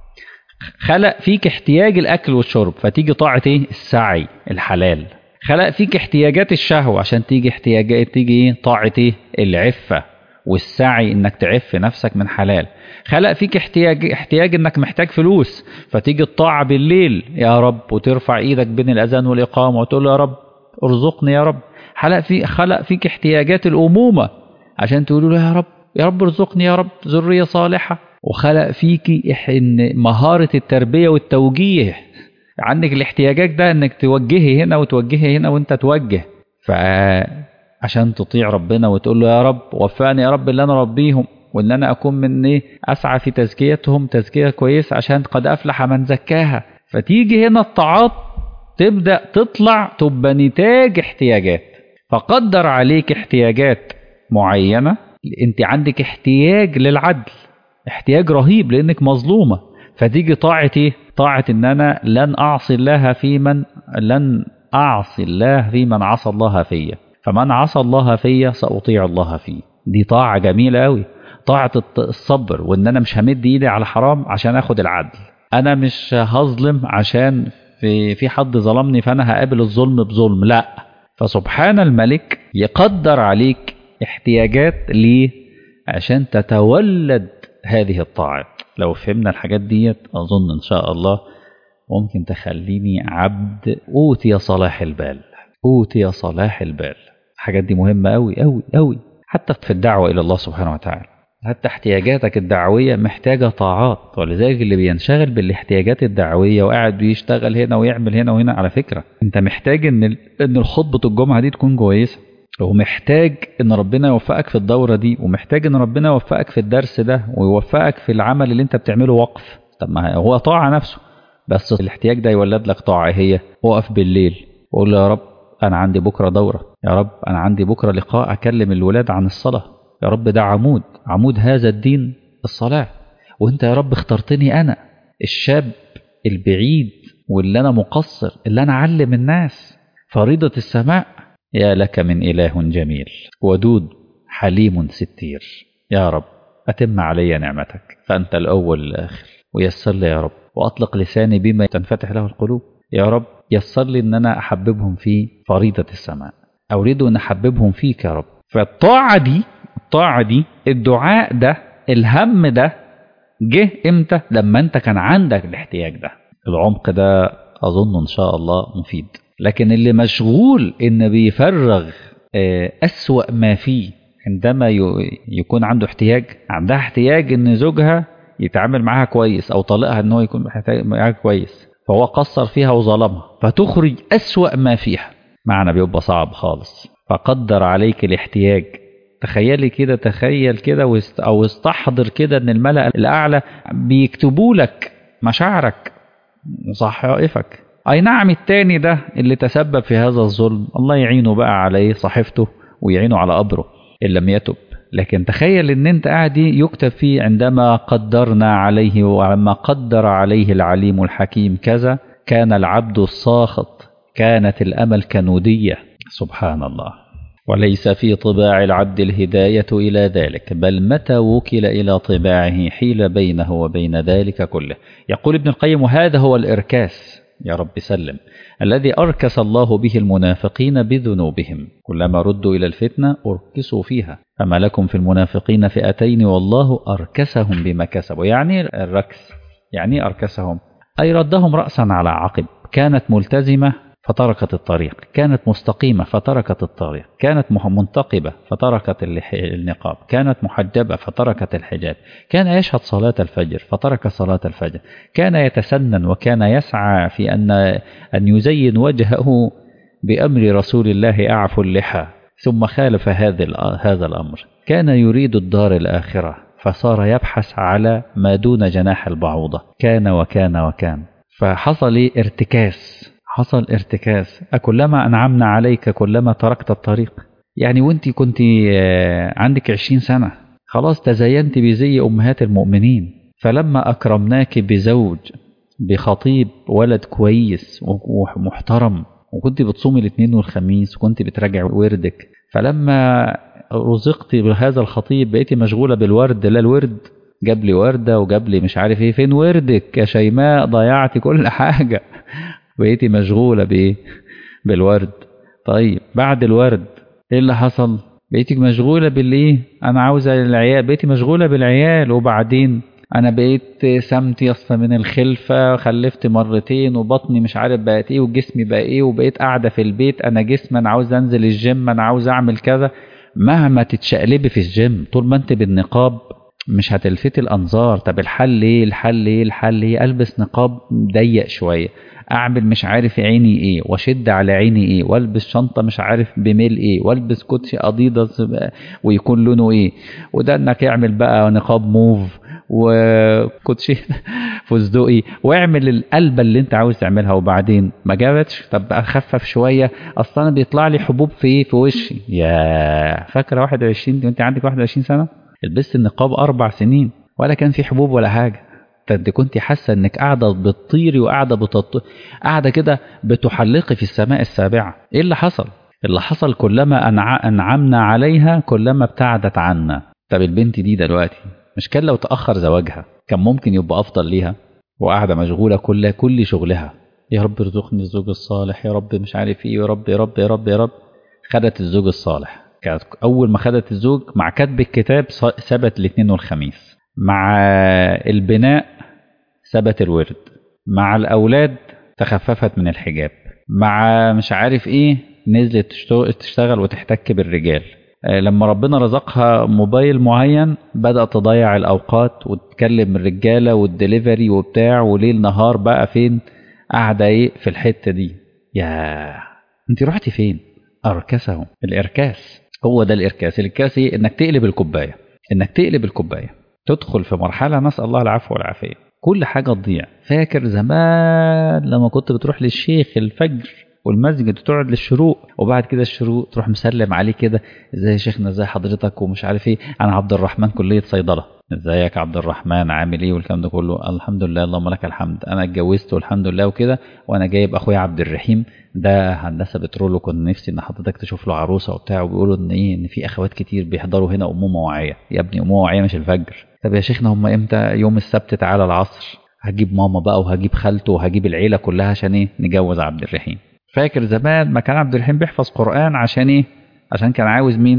خلق فيك احتياج الاكل والشرب، فتيجي طاعة ايه؟ السعي الحلال. خلق فيك احتياجات الشهوة عشان تيجي احتياجات تيجي ايه؟ طاعة ايه؟ العفة والسعي انك تعف نفسك من حلال. خلق فيك احتياج احتياج انك محتاج فلوس، فتيجي الطاعة بالليل يا رب، وترفع ايدك بين الاذان والاقامة وتقول يا رب ارزقني يا رب. خلق في خلق فيك احتياجات الامومة عشان تقولوا له يا رب يا رب ارزقني يا رب ذرية صالحة. وخلق فيكي إن مهارة التربية والتوجيه، عندك الاحتياجات ده انك توجهي هنا وتوجهي هنا وانت توجه. فعشان تطيع ربنا وتقول له يا رب وفقني يا رب اللي انا ربيهم، وان انا اكون من ايه؟ اسعى في تزكيتهم تزكية كويس عشان قد افلح من زكاها. فتيجي هنا الطاعات تبدأ تطلع تبقى نتاج احتياجات. فقدر عليك احتياجات معينة، انت عندك احتياج للعدل، احتياج رهيب لانك مظلومة. فتيجي طاعة ايه؟ طاعة ان انا لن اعصي الله في من لن اعصي الله في من عصى الله فيا، فمن عصى الله فيا سأطيع الله فيه. دي طاعة جميلة قوي. طاعة الصبر، وان انا مش همد ايدي على حرام عشان اخد العدل، انا مش هظلم عشان في في حد ظلمني فانا هقابل الظلم بظلم، لا. فسبحان الملك يقدر عليك احتياجات ليه؟ عشان تتولد هذه الطاعات. لو فهمنا الحاجات ديت أظن إن شاء الله ممكن تخليني عبد أوتي صلاح البال، أوتي صلاح البال. الحاجات دي مهمة أوي أوي أوي حتى في الدعوة إلى الله سبحانه وتعالى. حتى احتياجاتك الدعوية محتاجة طاعات. ولذلك اللي بينشغل بالاحتياجات الدعوية وقاعد بيشتغل هنا ويعمل هنا وهنا، على فكرة انت محتاج ان ان الخطبة الجمعة دي تكون كويسة، ومحتاج ان ربنا يوفقك في الدورة دي، ومحتاج ان ربنا يوفقك في الدرس ده، ويوفقك في العمل اللي انت بتعمله وقف. طب ما هو طاعة نفسه، بس الاحتياج ده يولد لك طاعة. هي وقف بالليل وقول له يا رب انا عندي بكرة دورة، يا رب انا عندي بكرة لقاء اكلم الولاد عن الصلاة، يا رب ده عمود عمود هذا الدين الصلاة، وانت يا رب اخترتني انا الشاب البعيد واللي انا مقصر اللي انا اعلم الناس فريضة السماء. يا لك من إله جميل ودود حليم ستير، يا رب أتم علي نعمتك فأنت الأول الآخر، ويسر لي يا رب وأطلق لساني بما تنفتح له القلوب. يا رب يسر لي أن أنا أحببهم في فريضة السماء، أريد أن أحببهم فيك يا رب. فالطاعة دي الطاعة دي الدعاء ده الهم ده جه إمتى؟ لما أنت كان عندك الاحتياج ده. العمق ده أظن إن شاء الله مفيد. لكن اللي مشغول إن بيفرغ أسوأ ما فيه عندما يكون عنده احتياج، عندها احتياج إن زوجها يتعامل معاها كويس أو طلقها إن هو يكون معاها كويس، فهو قصر فيها وظلمها فتخرج أسوأ ما فيها، معنى بيبقى صعب خالص. فقدر عليك الاحتياج. تخيلي كده، تخيل كده أو استحضر كده إن الملأ الأعلى بيكتبوا لك مشاعرك وصحائفك. أي نعم التاني ده اللي تسبب في هذا الظلم الله يعينه بقى عليه صحيفته ويعينه على قبره إن لم يتب. لكن تخيل إن أنت قاعد يكتب فيه عندما قدرنا عليه وعما قدر عليه العليم الحكيم كذا كان العبد الساخط، كانت الأمل كنودية. سبحان الله. وليس في طباع العبد الهداية إلى ذلك، بل متى وكل إلى طباعه حيل بينه وبين ذلك كله. يقول ابن القيم وهذا هو الإركاس، يا رب سلم، الذي أركس الله به المنافقين بذنوبهم، كلما ردوا إلى الفتنة أركسوا فيها، فما لكم في المنافقين فئتين والله أركسهم بما كسبوا. يعني الركس يعني أركسهم أي ردهم رأسا على عقب. كانت ملتزمة فتركت الطريق، كانت مستقيمة فتركت الطريق، كانت منتقبة فتركت النقاب، كانت محجبة فتركت الحجاب، كان يشهد صلاة الفجر فترك صلاة الفجر، كان يتسنن وكان يسعى في أن أن يزين وجهه بأمر رسول الله أعفو اللحى، ثم خالف هذا هذا الأمر. كان يريد الدار الآخرة فصار يبحث على ما دون جناح البعوضة. كان وكان وكان فحصل ارتكاس، حصل ارتكاس. أكلما أنعمنا عليك كلما تركت الطريق. يعني وانت كنت عندك عشرين سنة خلاص تزينت بزي أمهات المؤمنين، فلما أكرمناك بزوج بخطيب ولد كويس ومحترم، وكنت بتصومي الاثنين والخميس وكنت بتراجع وردك، فلما رزقت بهذا الخطيب بقيتي مشغولة بالورد. لا الورد جاب لي وردة وجاب لي مش عارف ايه، فين وردك يا شيماء؟ ضيعتي كل حاجة، بقيتي مشغولة بايه؟ بالورد. طيب بعد الورد ايه اللي حصل؟ بقيتي مشغولة بالايه؟ انا عاوزة العيال، بقيتي مشغولة بالعيال. وبعدين انا بقيت سمتي اصلا من الخلفة، خلفت مرتين وبطني مش عارف بقت ايه وجسمي بقى ايه، وبقيت قاعدة في البيت، انا جسم، انا عاوز انزل الجيم، انا عاوز اعمل كذا. مهما تتشقلبي في الجيم طول ما انت بالنقاب مش هتلفتي الانظار. طب الحل ايه؟ الحل ايه؟ الحل ايه؟ البس نقاب ضيق شوية، اعمل مش عارف عيني ايه واشد على عيني ايه، والبس شنطة مش عارف بميل ايه، والبس كوتشي اديداس ويكون لونه ايه، وده انك يعمل بقى نقاب موف وكوتشي فستقي، واعمل القلبة اللي انت عاوز تعملها. وبعدين ما جابتش، طب اخفف شوية، اصلا بيطلع لي حبوب في ايه؟ في وشي. يا فاكرة واحد وعشرين وانت عندك واحد وعشرين سنة لبست النقاب اربع سنين ولا كان في حبوب ولا حاجة؟ انت كنت حاسه انك قاعده بتطيري وقاعده بتط... قاعده كده بتحلقي في السماء السابعه. ايه اللي حصل؟ اللي حصل كلما أنع... انعمنا عليها كلما ابتعدت عنا. طب البنت دي دلوقتي مش كان لو تاخر زواجها كان ممكن يبقى افضل ليها؟ وقاعده مشغوله كل كل شغلها، يا رب ارزقني الزوج الصالح، يا رب مش عارف ايه، يا رب يا رب يا رب يا رب. خدت الزوج الصالح، كانت اول ما خدت الزوج مع كتب الكتاب ثبت الاثنين والخميس، مع البناء ثبت الورد، مع الأولاد تخففت من الحجاب، مع مش عارف إيه نزلت تشتغل وتحتك بالرجال. لما ربنا رزقها موبايل معين بدأت تضيع الأوقات وتتكلم الرجالة والدليفري وبتاع، وليل نهار بقى فين قاعدة ايه في الحتة دي. يا انت رحتي فين؟ أركسه الإركاس، هو ده الإركاس. الإركاس ايه؟ انك تقلب الكوباية، انك تقلب الكوباية تدخل في مرحلة نسأل الله العفو والعافية كل حاجة تضيع. فاكر زمان لما كنت بتروح للشيخ الفجر والمسجد وتقعد للشروق، وبعد كده الشروق تروح مسلم عليه كده، ازاي يا شيخنا، ازاي حضرتك، ومش عارف ايه، انا عبد الرحمن كلية صيدلة، ازيك عبد الرحمن عامل ايه، والكلام ده كله، الحمد لله اللهم لك الحمد، انا اتجوزت والحمد لله وكده، وانا جايب اخويا عبد الرحيم ده هندسه بترول، وكنت نفسي ان حضرتك تشوف له عروسه وبتاع، وبيقولوا ان ايه ان في اخوات كتير بيحضروا هنا امومه وعيه. يا ابني امومه وعيه مش الفجر. طب يا شيخنا هم امتى؟ يوم السبت تعالى العصر، هجيب ماما بقى وهجيب خالته وهجيب العيله كلها عشان ايه نجوز عبد الرحيم. فاكر زمان ما كان عبد الرحيم بيحفظ قران عشان ايه؟ عشان كان عاوز مين؟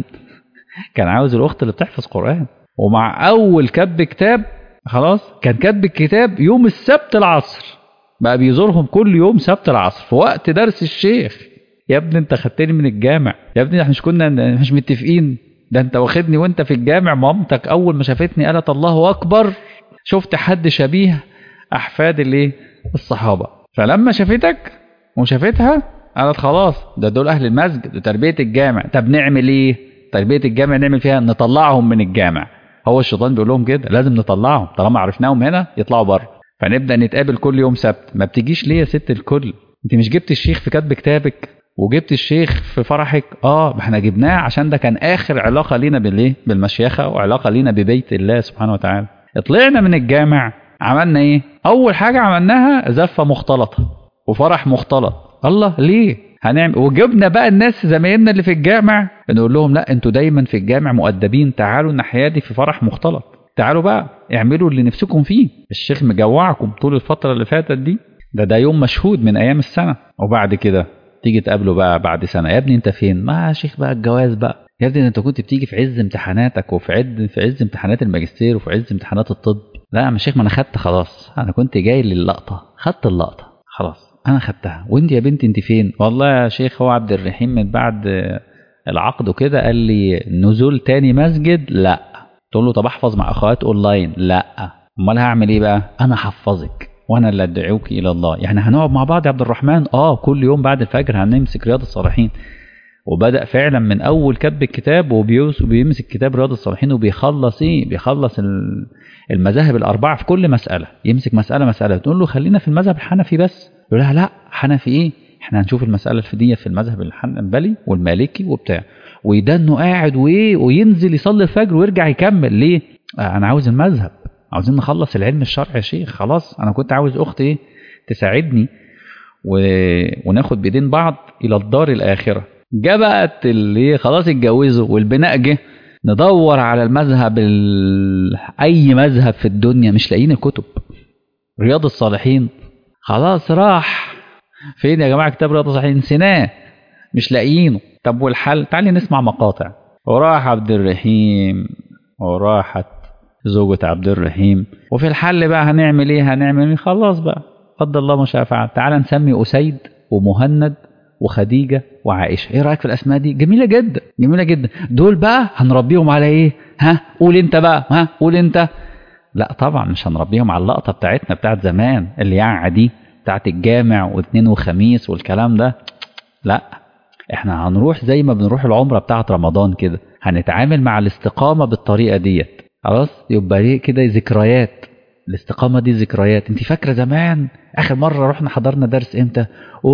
كان عاوز الاخت اللي بتحفظ قران. ومع اول كتب كتاب خلاص كان كتب الكتاب يوم السبت العصر، بقى بيزورهم كل يوم سبت العصر في وقت درس الشيخ. يا ابني انت خدتني من الجامع، يا ابني احنا مش كنا مش متفقين؟ ده انت واخدني وانت في الجامع، مامتك اول ما شافتني قالت الله اكبر، شفت حد شبيه احفاد الايه الصحابه، فلما شافتك وشافتها قالت خلاص ده دول اهل المسجد وتربيه الجامع. طب نعمل ايه؟ تربيه الجامع نعمل فيها نطلعهم من الجامع. هو الشيطان بيقول لهم كده، لازم نطلعهم طالما عرفناهم هنا يطلعوا بره، فنبدا نتقابل كل يوم سبت. ما بتجيش ليه يا ست الكل؟ انت مش جبت الشيخ في كتب كتابك وجبت الشيخ في فرحك؟ اه ما احنا جبناه عشان ده كان اخر علاقه لينا بالايه بالمشيخه، وعلاقه لينا ببيت الله سبحانه وتعالى. طلعنا من الجامع عملنا ايه؟ اول حاجه عملناها زفه مختلطه وفرح مختلط. الله ليه هنعمل؟ وجبنا بقى الناس زمايلنا اللي في الجامع نقول لهم لا انتوا دايما في الجامع مؤدبين، تعالوا الناحيه دي في فرح مختلط، تعالوا بقى اعملوا اللي نفسكم فيه، الشيخ مجوعكم طول الفتره اللي فاتت دي، ده ده يوم مشهود من ايام السنه. وبعد كده تيجي تقابله بقى بعد سنه، يا ابني انت فين؟ ما يا شيخ بقى الجواز بقى. يا ابني انت كنت بتيجي في عز امتحاناتك وفي عز في عز امتحانات الماجستير وفي عز امتحانات الطب. لا يا شيخ ما انا خدت خلاص، انا كنت جاي للقطه، خدت اللقطه خلاص انا خدتها. وانت يا بنتي انت فين؟ والله يا شيخ هو عبد الرحيم من بعد العقد وكده قال لي نزول تاني مسجد لا. تقول له طب احفظ مع اخوات اونلاين؟ لا. امال هعمل ايه بقى؟ انا هحفظك وانا اللي ادعوك الى الله. يعني هنقعد مع بعض يا عبد الرحمن؟ اه كل يوم بعد الفجر هنمسك رياض الصالحين. وبدأ فعلا من اول كتب الكتاب وبيمسك كتاب رياض الصالحين وبيخلص ايه بيخلص المذاهب الاربعه في كل مساله، يمسك مساله مساله تقول له خلينا في المذهب الحنفي بس، يقول لها لا حنفي ايه، احنا هنشوف المساله الفديه في المذهب الحنبلي والمالكي وبتاع، ويدنه قاعد وايه وينزل يصلي الفجر ويرجع يكمل. ليه؟ آه انا عاوز المذهب، عاوزين نخلص العلم الشرعي يا شيخ، خلاص انا كنت عاوز اختي ايه تساعدني و... وناخد بايدين بعض الى الدار الاخره. جاء بقت اللي خلاص اتجوزوا والبناء جه، ندور على المذهب ال... اي مذهب في الدنيا مش لاقيين الكتب. رياض الصالحين خلاص راح فين يا جماعه؟ كتاب رياض الصالحين نسيناه مش لاقيينه. طب والحل؟ تعالي نسمع مقاطع. وراح عبد الرحيم وراحت زوجة عبد الرحيم، وفي الحل بقى هنعمل ايه؟ هنعمل ايه؟ خلاص بقى قدر الله ما شاء فعل، تعالى نسمي أسيد ومهند وخديجة وعائشة. ايه رأيك في الأسماء دي؟ جميلة جدا جميلة جدا. دول بقى هنربيهم على ايه؟ ها قول انت بقى، ها قول انت. لا طبعا مش هنربيهم على اللقطة بتاعتنا بتاعت زمان اللي يعني دي بتاعت الجامع واثنين وخميس والكلام ده. لا احنا هنروح زي ما بنروح العمرة بتاعت رمضان كده، هنتعامل مع الاستقامة بالطريقة ديت. خلاص يبقى ليه كده ذكريات، الاستقامة دي ذكريات. انت فاكرة زمان اخر مرة رحنا حضرنا درس امتى؟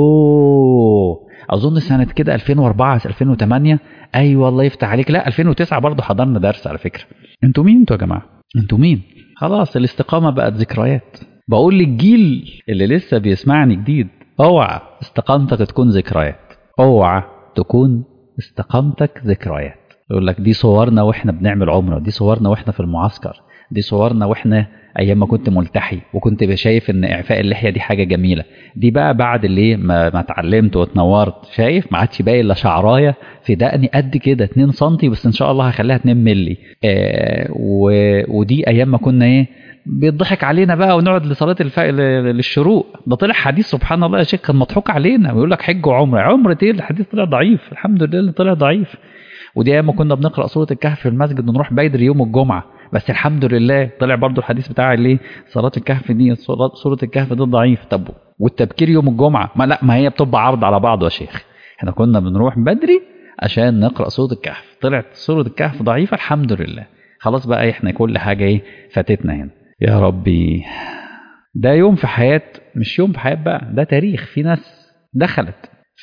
اوه اظن سنة كده ألفين وأربعة ألفين وثمانية. اي أيوة والله يفتح عليك. لا ألفين وتسعة برضه حضرنا درس على فكرة. انتوا مين انتوا يا جماعة؟ انتوا مين؟ خلاص الاستقامة بقت ذكريات. بقول للجيل اللي لسه بيسمعني جديد، اوعى استقامتك تكون ذكريات، اوعى تكون استقامتك ذكريات. يقول لك دي صورنا واحنا بنعمل عمره، دي صورنا واحنا في المعسكر، دي صورنا واحنا ايام ما كنت ملتحي وكنت شايف ان اعفاء اللحيه دي حاجه جميله. دي بقى بعد اللي ما ما اتعلمت واتنورت شايف ما عادش باقي الا شعرايه في دقني قد كده اتنين سنتي، بس ان شاء الله هخليها اتنين مللي. آه ودي ايام ما كنا ايه بيضحك علينا بقى ونقعد لصلاه الفجر للشروق. ده طلع حديث سبحان الله يا شيخ كان مضحوك علينا، ويقول لك حج وعمره. عمره ايه؟ الحديث طلع ضعيف، الحمد لله اللي طلع ضعيف. ودي ايام ما كنا بنقرأ سورة الكهف في المسجد ونروح بدري يوم الجمعة، بس الحمد لله طلع برضو الحديث بتاع اللي صلاة الكهف دي سورة الكهف دي ضعيف. طب والتبكير يوم الجمعة؟ ما لا، ما هي بتبقى عرض على بعض يا شيخ. احنا كنا بنروح بدري عشان نقرأ سورة الكهف، طلعت سورة الكهف ضعيفة الحمد لله. خلاص بقى احنا كل حاجة ايه فاتتنا هنا يا ربي. ده يوم في حياة، مش يوم في حياة بقى، ده تاريخ في ناس دخلت.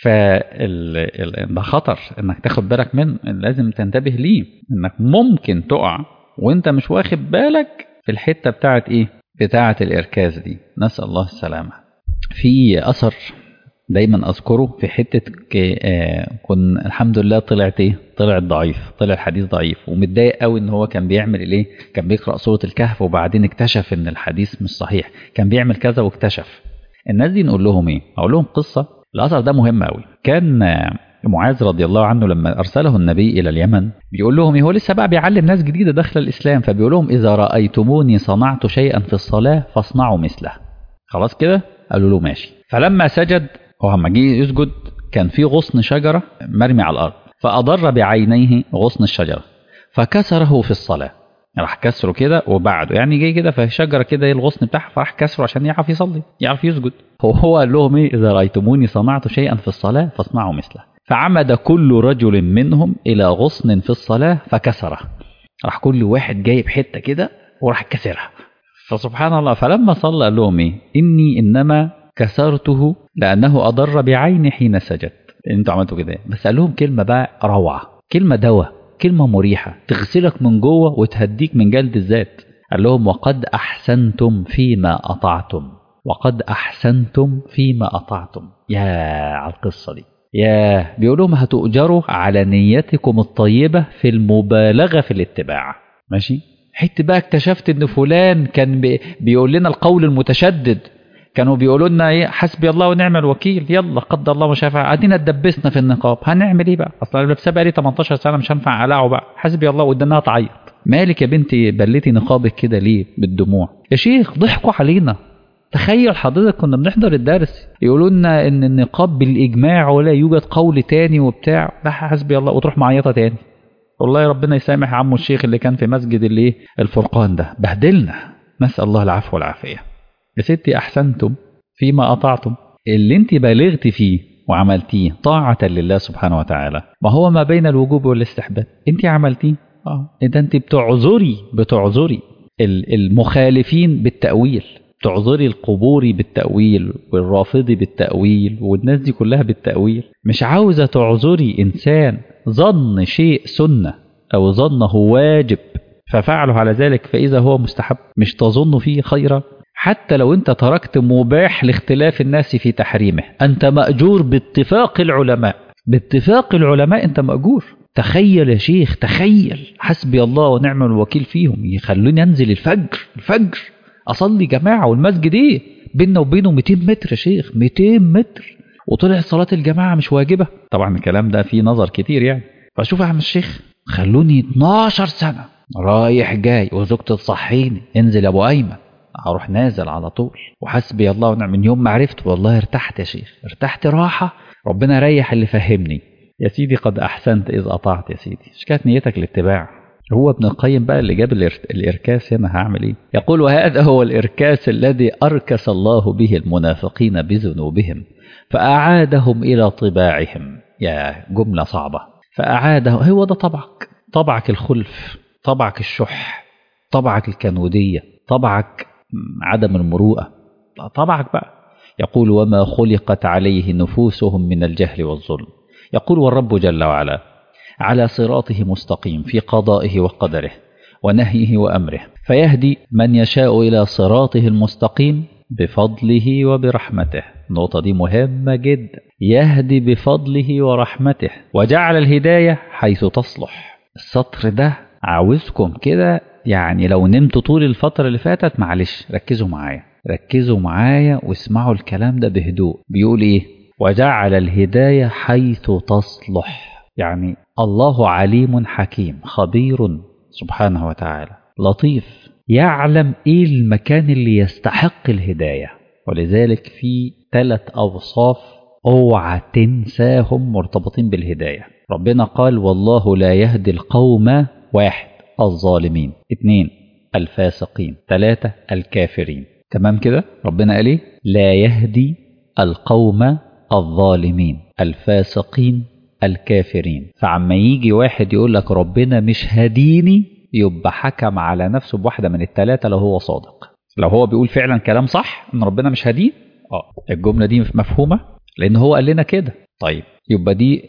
فده خطر انك تاخد بالك منه، لازم تنتبه ليه، انك ممكن تقع وانت مش واخد بالك في الحتة بتاعت ايه، بتاعت الاركاز دي. نسأل الله السلامة. في اثر دايما اذكره في حتة آه كن الحمد لله طلعت ايه، طلعت ضعيف، طلع الحديث ضعيف ومتضايق قوي ان هو كان بيعمل ايه، كان بيقرأ سورة الكهف وبعدين اكتشف ان الحديث مش صحيح، كان بيعمل كذا واكتشف. الناس دي نقول لهم ايه؟ اقول لهم قصة. الاثر ده مهم قوي. كان معاذ رضي الله عنه لما ارسله النبي الى اليمن بيقول لهم ايه، هو لسه بقى بيعلم ناس جديدة داخل الاسلام، فبيقول لهم اذا رأيتموني صنعت شيئا في الصلاة فاصنعوا مثله. خلاص كده؟ قالوا له ماشي. فلما سجد وهم جه يسجد كان في غصن شجرة مرمي على الأرض، فأضر بعينيه غصن الشجرة فكسره في الصلاة. راح كسره كده وبعده، يعني جاي كده في شجرة كده ايه الغصن بتاعها، فراح كسره عشان يعرف يصلي يعرف يسجد. هو هو قال لهم ايه، إذا رأيتموني صنعت شيئا في الصلاة فاصنعوا مثله. فعمد كل رجل منهم إلى غصن في الصلاة فكسره. راح كل واحد جايب حتة كده وراح كسرها. فسبحان الله. فلما صلى قال لهم ايه، إني إنما كسرته لأنه أضر بعيني حين سجد. انتوا عملتوا كده. بس قال لهم كلمة بقى روعة، كلمة دواء، كلمة مريحة تغسلك من جوه وتهديك من جلد الذات. قال لهم وقد أحسنتم فيما أطعتم، وقد أحسنتم فيما أطعتم. يا على القصة دي، يا بيقولوا هتؤجروا على نيتكم الطيبة في المبالغة في الاتباع. ماشي. حتى بقى اكتشفت ان فلان كان بي بيقول لنا القول المتشدد، كانوا بيقولوا لنا ايه، حسبي الله ونعم الوكيل، يلا قدر الله ما شاء فعل، قاعدين اتدبسنا في النقاب، هنعمل ايه بقى، اصلا لابسه بقى لي تمنتاشر سنه مش هنفع اقلعه بقى، حسبي الله ودناها تعيط. مالك يا بنتي بليتي نقابك كده ليه بالدموع؟ يا شيخ ضحكوا علينا. تخيل حضرتك كنا بنحضر الدرس يقولوا لنا ان النقاب بالاجماع ولا يوجد قول تاني وبتاع، لا حسبي الله وتروح معيطه تاني. والله ربنا يسامح عمو الشيخ اللي كان في مسجد اللي الفرقان ده، بهدلنا، نسأل الله العفو والعافية. يا ستي أحسنتم فيما أطعتم، اللي انت بالغت فيه وعملتيه طاعة لله سبحانه وتعالى، ما هو ما بين الوجوب والاستحباب انت عملتيه. اه اذا انت بتعذري بتعذري المخالفين بالتأويل، تعذري القبوري بالتأويل والرافضي بالتأويل والناس دي كلها بالتأويل. مش عاوزة تعذري إنسان ظن شيء سنة أو ظنه واجب ففعله على ذلك فإذا هو مستحب، مش تظن فيه خيرا. حتى لو أنت تركت مباح لاختلاف الناس في تحريمه أنت مأجور باتفاق العلماء، باتفاق العلماء أنت مأجور. تخيل يا شيخ، تخيل، حسبي الله ونعم الوكيل فيهم، يخلوني أنزل الفجر الفجر أصلي جماعة والمسجد إيه بيننا وبينه مئتين متر يا شيخ، مئتين متر، وطلع صلاة الجماعة مش واجبة. طبعا الكلام ده فيه نظر كتير يعني. فشوف يا عم الشيخ، خلوني اتناشر سنة رايح جاي وزوجتي تصحيني انزل يا ابو ايمن، هروح نازل على طول وحسبي الله ونعم. من يوم ما عرفت والله ارتحت يا شيخ، ارتحت راحة، ربنا ريح اللي فهمني. يا سيدي قد احسنت اذ اطعت يا سيدي، مش كانت نيتك الاتباع. هو ابن القيم بقى اللي جاب الاركاس هنا، هعمل ايه؟ يقول وهذا هو الاركاس الذي اركس الله به المنافقين بذنوبهم فاعادهم الى طباعهم. يا جملة صعبة. فاعاده، هو ده طبعك، طبعك الخلف، طبعك الشح، طبعك الكنودية، طبعك عدم المروءة، طبعك بقى. يقول وما خلقت عليه نفوسهم من الجهل والظلم. يقول والرب جل وعلا على صراطه مستقيم في قضائه وقدره ونهيه وأمره، فيهدي من يشاء إلى صراطه المستقيم بفضله وبرحمته. النقطة دي مهمة جدا، يهدي بفضله ورحمته، وجعل الهداية حيث تصلح. السطر ده عاوزكم كده يعني لو نمتوا طول الفترة اللي فاتت معلش ركزوا معايا، ركزوا معايا واسمعوا الكلام ده بهدوء. بيقول ايه؟ وجعل الهداية حيث تصلح، يعني الله عليم حكيم خبير سبحانه وتعالى لطيف، يعلم ايه المكان اللي يستحق الهداية. ولذلك في ثلاث أوصاف اوعى تنساهم مرتبطين بالهداية. ربنا قال والله لا يهدي القوم واحد الظالمين، اثنين الفاسقين، ثلاثة الكافرين. تمام كده؟ ربنا قال ايه؟ لا يهدي القوم الظالمين الفاسقين الكافرين. فعما يجي واحد يقول لك ربنا مش هديني، يبقى حكم على نفسه بواحدة من الثلاثة لو هو صادق. لو هو بيقول فعلا كلام صح ان ربنا مش هديه، اه الجملة دي مفهومة لان هو قال لنا كده. طيب يبقى دي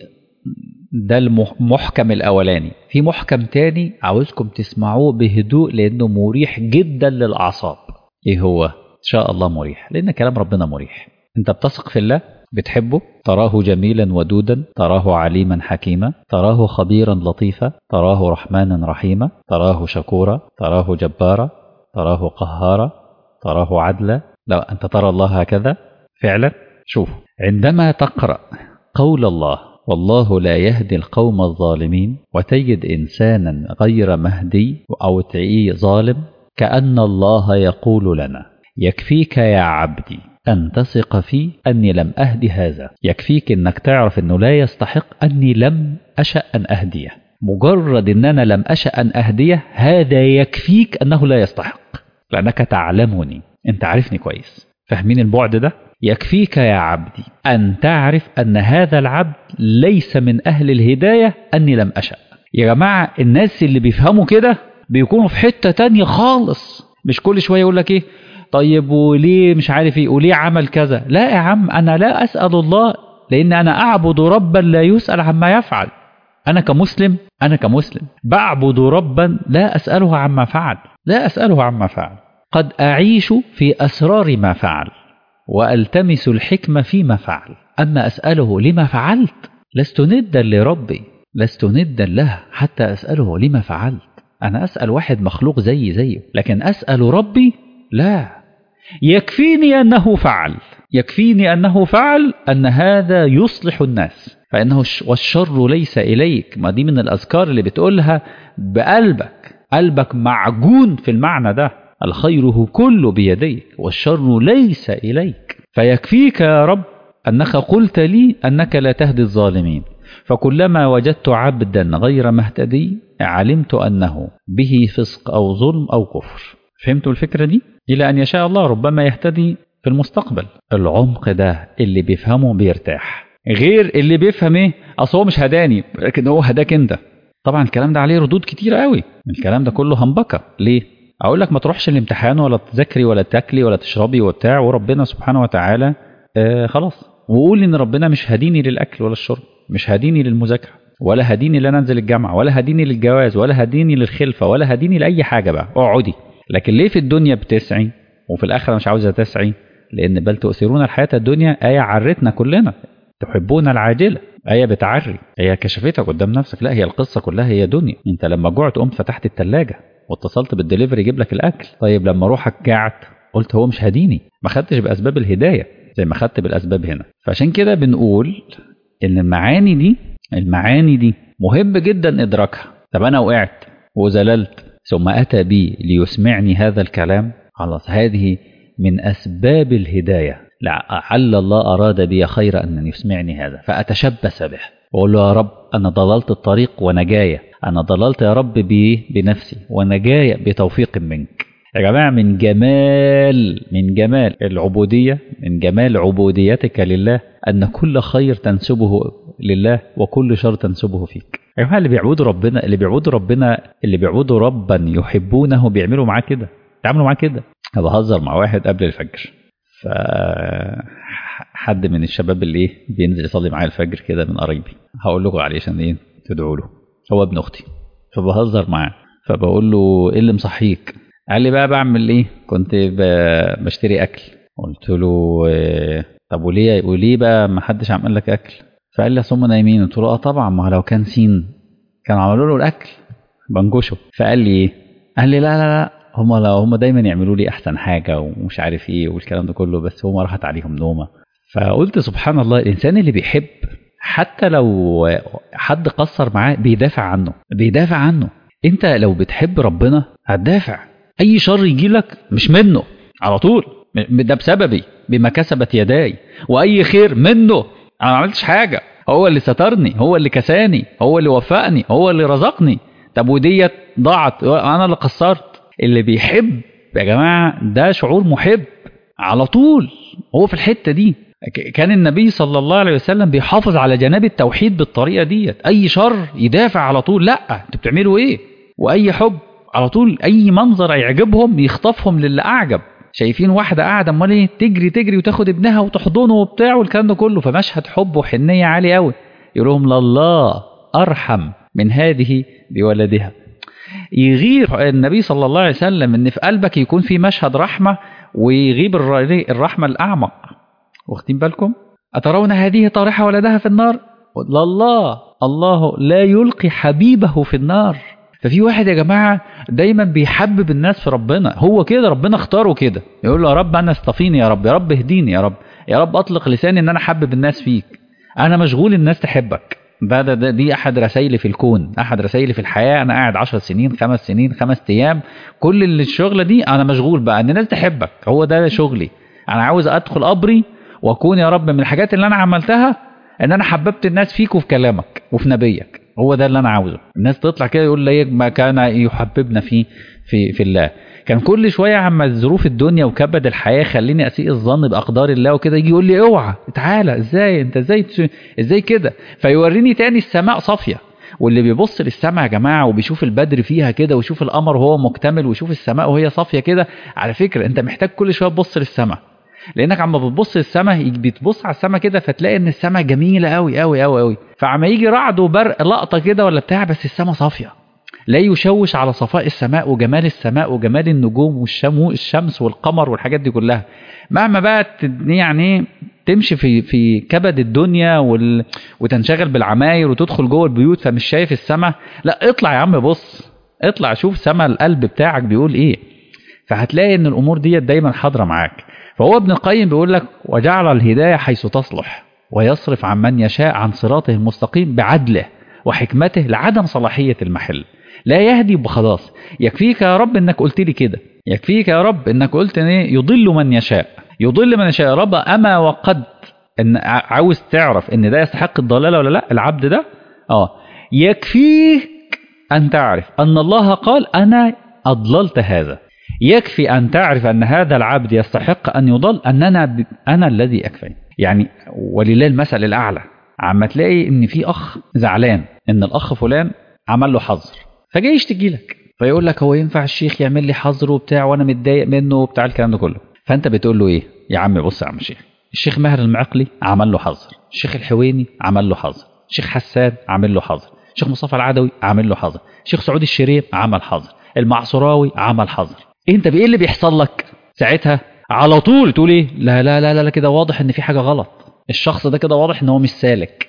ده المحكم الاولاني. في محكم تاني عاوزكم تسمعوه بهدوء لانه مريح جدا للاعصاب. ايه هو؟ ان شاء الله مريح، لان كلام ربنا مريح. انت بتثق في الله، بتحبه، تراه جميلا ودودا، تراه عليما حكيما، تراه خبيرا لطيفا، تراه رحمانا رحيما، تراه شكورا، تراه جبارا، تراه قهارا، تراه عدلا. لو أنت ترى الله هكذا فعلا، شوف عندما تقرأ قول الله والله لا يهدي القوم الظالمين وتجد إنسانا غير مهدي أو تعيه ظالم، كأن الله يقول لنا يكفيك يا عبدي أن تثق في أني لم أهدي هذا، يكفيك أنك تعرف أنه لا يستحق أني لم أشأ أن أهديه. مجرد أن أنا لم أشأ أن أهديه هذا يكفيك أنه لا يستحق، لأنك تعلمني، أنت عارفني كويس. فاهمين البعد ده؟ يكفيك يا عبدي أن تعرف أن هذا العبد ليس من أهل الهداية أني لم أشأ. يا جماعة الناس اللي بيفهموا كده بيكونوا في حتة تانية خالص. مش كل شوية يقول لك إيه طيب وليه مش عارف ايه وليه عمل كذا. لا يا عم، انا لا اسأل الله لان انا اعبد ربا لا يسأل عما يفعل. انا كمسلم انا كمسلم بعبد ربا لا اسأله عما فعل، لا اسأله عما فعل. قد اعيش في اسرار ما فعل والتمس الحكمة فيما فعل، اما اسأله لما فعلت لست ندا لربي، لست ندا له حتى اسأله لما فعلت. انا اسأل واحد مخلوق زي زيه، لكن اسأل ربي لا. يكفيني أنه فعل، يكفيني أنه فعل أن هذا يصلح الناس، فإنه والشر ليس إليك. ما دي من الأذكار اللي بتقولها بقلبك، قلبك معجون في المعنى ده. الخير كله بيديك والشر ليس إليك. فيكفيك يا رب أنك قلت لي أنك لا تهدي الظالمين، فكلما وجدت عبدا غير مهتدي علمت أنه به فسق أو ظلم أو كفر. فهمتوا الفكرة دي؟ إلى أن يشاء الله ربما يهتدي في المستقبل. العمق ده اللي بيفهمه بيرتاح، غير اللي بيفهم ايه اصل هو مش هداني لكن هو هداك انت. طبعا الكلام ده عليه ردود كتير قوي. الكلام ده كله همبكه. ليه؟ اقول لك ما تروحش الامتحان ولا تذاكري ولا تاكلي ولا تشربي وبتاع وربنا سبحانه وتعالى آه خلاص، وقول ان ربنا مش هديني للاكل ولا الشرب، مش هديني للمذاكره، ولا هديني ان انا انزل الجامعه، ولا هديني للجواز، ولا هديني للخلفه، ولا هديني لاي حاجه. بقى اقعدي. لكن ليه في الدنيا بتسعي وفي الاخره مش عاوزه تسعي؟ لان بل تؤثرون الحياه الدنيا آية عرتنا كلنا، تحبون العاجله، آية بتعري، هي كشفتك قدام نفسك. لا، هي القصه كلها هي دنيا. انت لما جوعت قمت فتحت الثلاجه واتصلت بالدليفري يجيب لك الاكل. طيب لما روحك جعت قلت هو مش هديني، ما خدتش باسباب الهدايه زي ما خدت بالاسباب هنا. فعشان كده بنقول ان المعاني دي المعاني دي مهم جدا ادراكها. طب انا وقعت وزللت ثم اتى بي ليسمعني هذا الكلام، خلاص هذه من اسباب الهدايه. لعل الله اراد بي خير ان يسمعني هذا فاتشبث به واقول له يا رب انا ضللت الطريق وانا جايه، انا ضللت يا رب بنفسي وانا جايه بتوفيق منك. يا جماعه من جمال من جمال العبوديه، من جمال عبوديتك لله ان كل خير تنسبه لله وكل شر تنسبه فيك. يا جماعه اللي بيعبدوا ربنا اللي بيعبدوا ربنا اللي بيعبدوا ربا يحبونه بيعملوا معاه كده، يعملوا معاه كده. انا بهزر مع واحد قبل الفجر، ف حد من الشباب اللي ايه بينزل يصلي معايا الفجر كده من قرايبي، هقول لكم عليه عشان ايه تدعوا له، هو ابن اختي. فبهزر معاه فبقول له ايه اللي مصحيك؟ قال لي بقى بعمل ايه؟ كنت بشتري اكل. قلت له إيه طب وليه وليه بقى ما حدش عمل لك اكل؟ فقال لي اصل هم نايمين. قلت له اه طبعا، ما لو كان سين كان عملوا له الاكل بنجشه. فقال لي ايه؟ قال لي لا لا لا هم لو هم دايما يعملوا لي احسن حاجه ومش عارف ايه والكلام ده كله، بس هم راحت عليهم نومه. فقلت سبحان الله، الانسان اللي بيحب حتى لو حد قصر معاه بيدافع عنه بيدافع عنه. انت لو بتحب ربنا هتدافع. اي شر يجي لك مش منه على طول، ده بسببي بما كسبت يداي، واي خير منه انا ما عملتش حاجه، هو اللي سترني، هو اللي كساني، هو اللي وفقني، هو اللي رزقني. طب وديت ضاعت انا اللي قصرت. اللي بيحب يا جماعة ده شعور محب على طول، هو في الحتة دي. كان النبي صلى الله عليه وسلم بيحافظ على جناب التوحيد بالطريقة ديت. اي شر يدافع على طول، لا انتوا بتعملوا ايه؟ واي حب على طول، اي منظر يعجبهم يخطفهم للي اعجب. شايفين واحدة قاعدة امال ايه تجري تجري وتاخد ابنها وتحضنه وبتاع والكلام ده كله، فمشهد حب وحنية عالي قوي. يقول لهم لله ارحم من هذه بولدها. يغير النبي صلى الله عليه وسلم ان في قلبك يكون في مشهد رحمة، ويغيب الرحمة الأعمق. واخدين بالكم؟ أترون هذه طارحة ولدها في النار؟ لله الله لا يلقي حبيبه في النار. ففي واحد يا جماعة دايما بيحبب الناس في ربنا، هو كده ربنا اختاره كده. يقول له يا رب أنا استفيني، يا رب يا رب اهديني، يا رب يا رب أطلق لساني إن أنا أحبب الناس فيك. أنا مشغول الناس تحبك. ده, ده, ده دي أحد رسائلي في الكون، أحد رسائلي في الحياة. أنا قاعد عشر سنين، خمس سنين، خمس أيام، كل اللي الشغلة دي أنا مشغول بقى إن الناس تحبك. هو ده شغلي. أنا عاوز أدخل قبري وأكون يا رب من الحاجات اللي أنا عملتها إن أنا حببت الناس فيك وفي كلامك وفي نبيك. هو ده اللي أنا عاوزه. الناس تطلع كده يقول لي ما كان يحببنا في في في الله. كان كل شوية عما ظروف الدنيا وكبد الحياة خليني أسيء الظن بأقدار الله وكده، يجي يقول لي اوعى تعالى، ازاي انت ازاي ازاي كده، فيوريني تاني السماء صافية. واللي بيبص للسماء يا جماعة وبيشوف البدر فيها كده ويشوف القمر وهو مكتمل ويشوف السماء وهي صافية كده، على فكرة انت محتاج كل شوية تبص للسماء، لانك عما بتبص للسماء بتبص على السماء كده فتلاقي ان السماء جميلة قوي قوي قوي قوي، فعما يجي رعد وبرق لقطة كده ولا بتاع بس السماء صافية، لا يشوش على صفاء السماء وجمال السماء وجمال النجوم والشمو الشمس والقمر والحاجات دي كلها. مهما بقى يعني تمشي في في كبد الدنيا وال... وتنشغل بالعماير وتدخل جوه البيوت فمش شايف السماء، لا اطلع يا عم بص، اطلع شوف سماء القلب بتاعك بيقول ايه، فهتلاقي ان الامور دي دايما حاضره معاك. فهو ابن القيم بيقول لك وجعل الهدايه حيث تصلح ويصرف عن من يشاء عن صراطه المستقيم بعدله وحكمته لعدم صلاحيه المحل. لا يهدي بخلاص، يكفيك يا رب انك قلت لي كده، يكفيك يا رب انك قلت ان يضل من يشاء، يضل من يشاء يا رب. اما وقد ان عاوز تعرف ان ده يستحق الضلاله ولا لا العبد ده، اه يكفيك ان تعرف ان الله قال انا اضللت هذا، يكفي ان تعرف ان هذا العبد يستحق ان يضل، اننا ب... انا الذي اكفي. يعني ولله المثل الاعلى، عما تلاقي ان في اخ زعلان ان الاخ فلان عمل له حظر فجاي يشتكي لك، فيقول لك هو ينفع الشيخ يعمل لي حظر وبتاع وانا متضايق منه وبتاع الكلام ده كله، فانت بتقول له ايه يا عم؟ بص يا عم الشيخ، الشيخ ماهر المعقلي عمل له حظر، الشيخ الحويني عمل له حظر، الشيخ حسان عمل له حظر، الشيخ مصطفى العدوي عمل له حظر، الشيخ سعود الشريف عمل حظر، المعصراوي عمل حظر. انت بايه اللي بيحصل لك ساعتها؟ على طول تقول ايه؟ لا لا لا لا كده واضح ان في حاجه غلط، الشخص ده كده واضح ان هو مش سالك.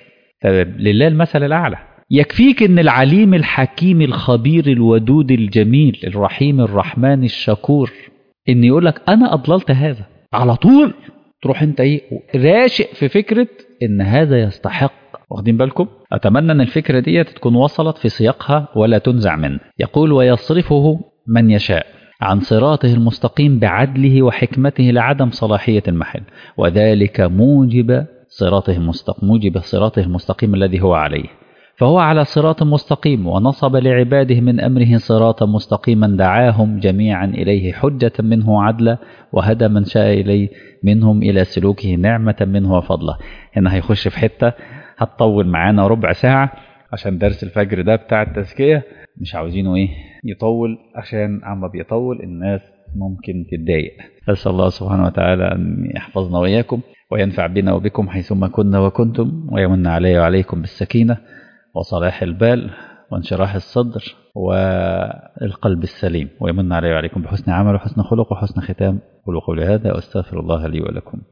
لله المثل الاعلى. يكفيك ان العليم الحكيم الخبير الودود الجميل الرحيم الرحمن الشكور ان يقولك انا اضللت هذا، على طول تروح انت ايه راشق في فكرة ان هذا يستحق. واخدين بالكم؟ اتمنى ان الفكرة دي تكون وصلت في سياقها ولا تنزع منه. يقول ويصرفه من يشاء عن صراطه المستقيم بعدله وحكمته لعدم صلاحية المحل، وذلك موجب صراطه المستقيم موجب صراطه المستقيم الذي هو عليه، فهو على صراط مستقيم ونصب لعباده من أمره صراطا مستقيما دعاهم جميعا إليه حجة منه عدلا، وهدى من شاء إليه منهم إلى سلوكه نعمة منه وفضله. هنا هيخش في حتة هتطول معانا ربع ساعة عشان درس الفجر ده بتاع التزكية، مش عاوزينه إيه يطول، عشان عما بيطول الناس ممكن تتضايق. أسأل الله سبحانه وتعالى أن يحفظنا وإياكم وينفع بنا وبكم حيثما كنا وكنتم، ويمن علي وعليكم بالسكينة وصلاح البال وانشراح الصدر والقلب السليم، ويمن علي وعليكم بحسن عمل وحسن خلق وحسن ختام. قولوا قولي هذا واستغفر الله لي ولكم.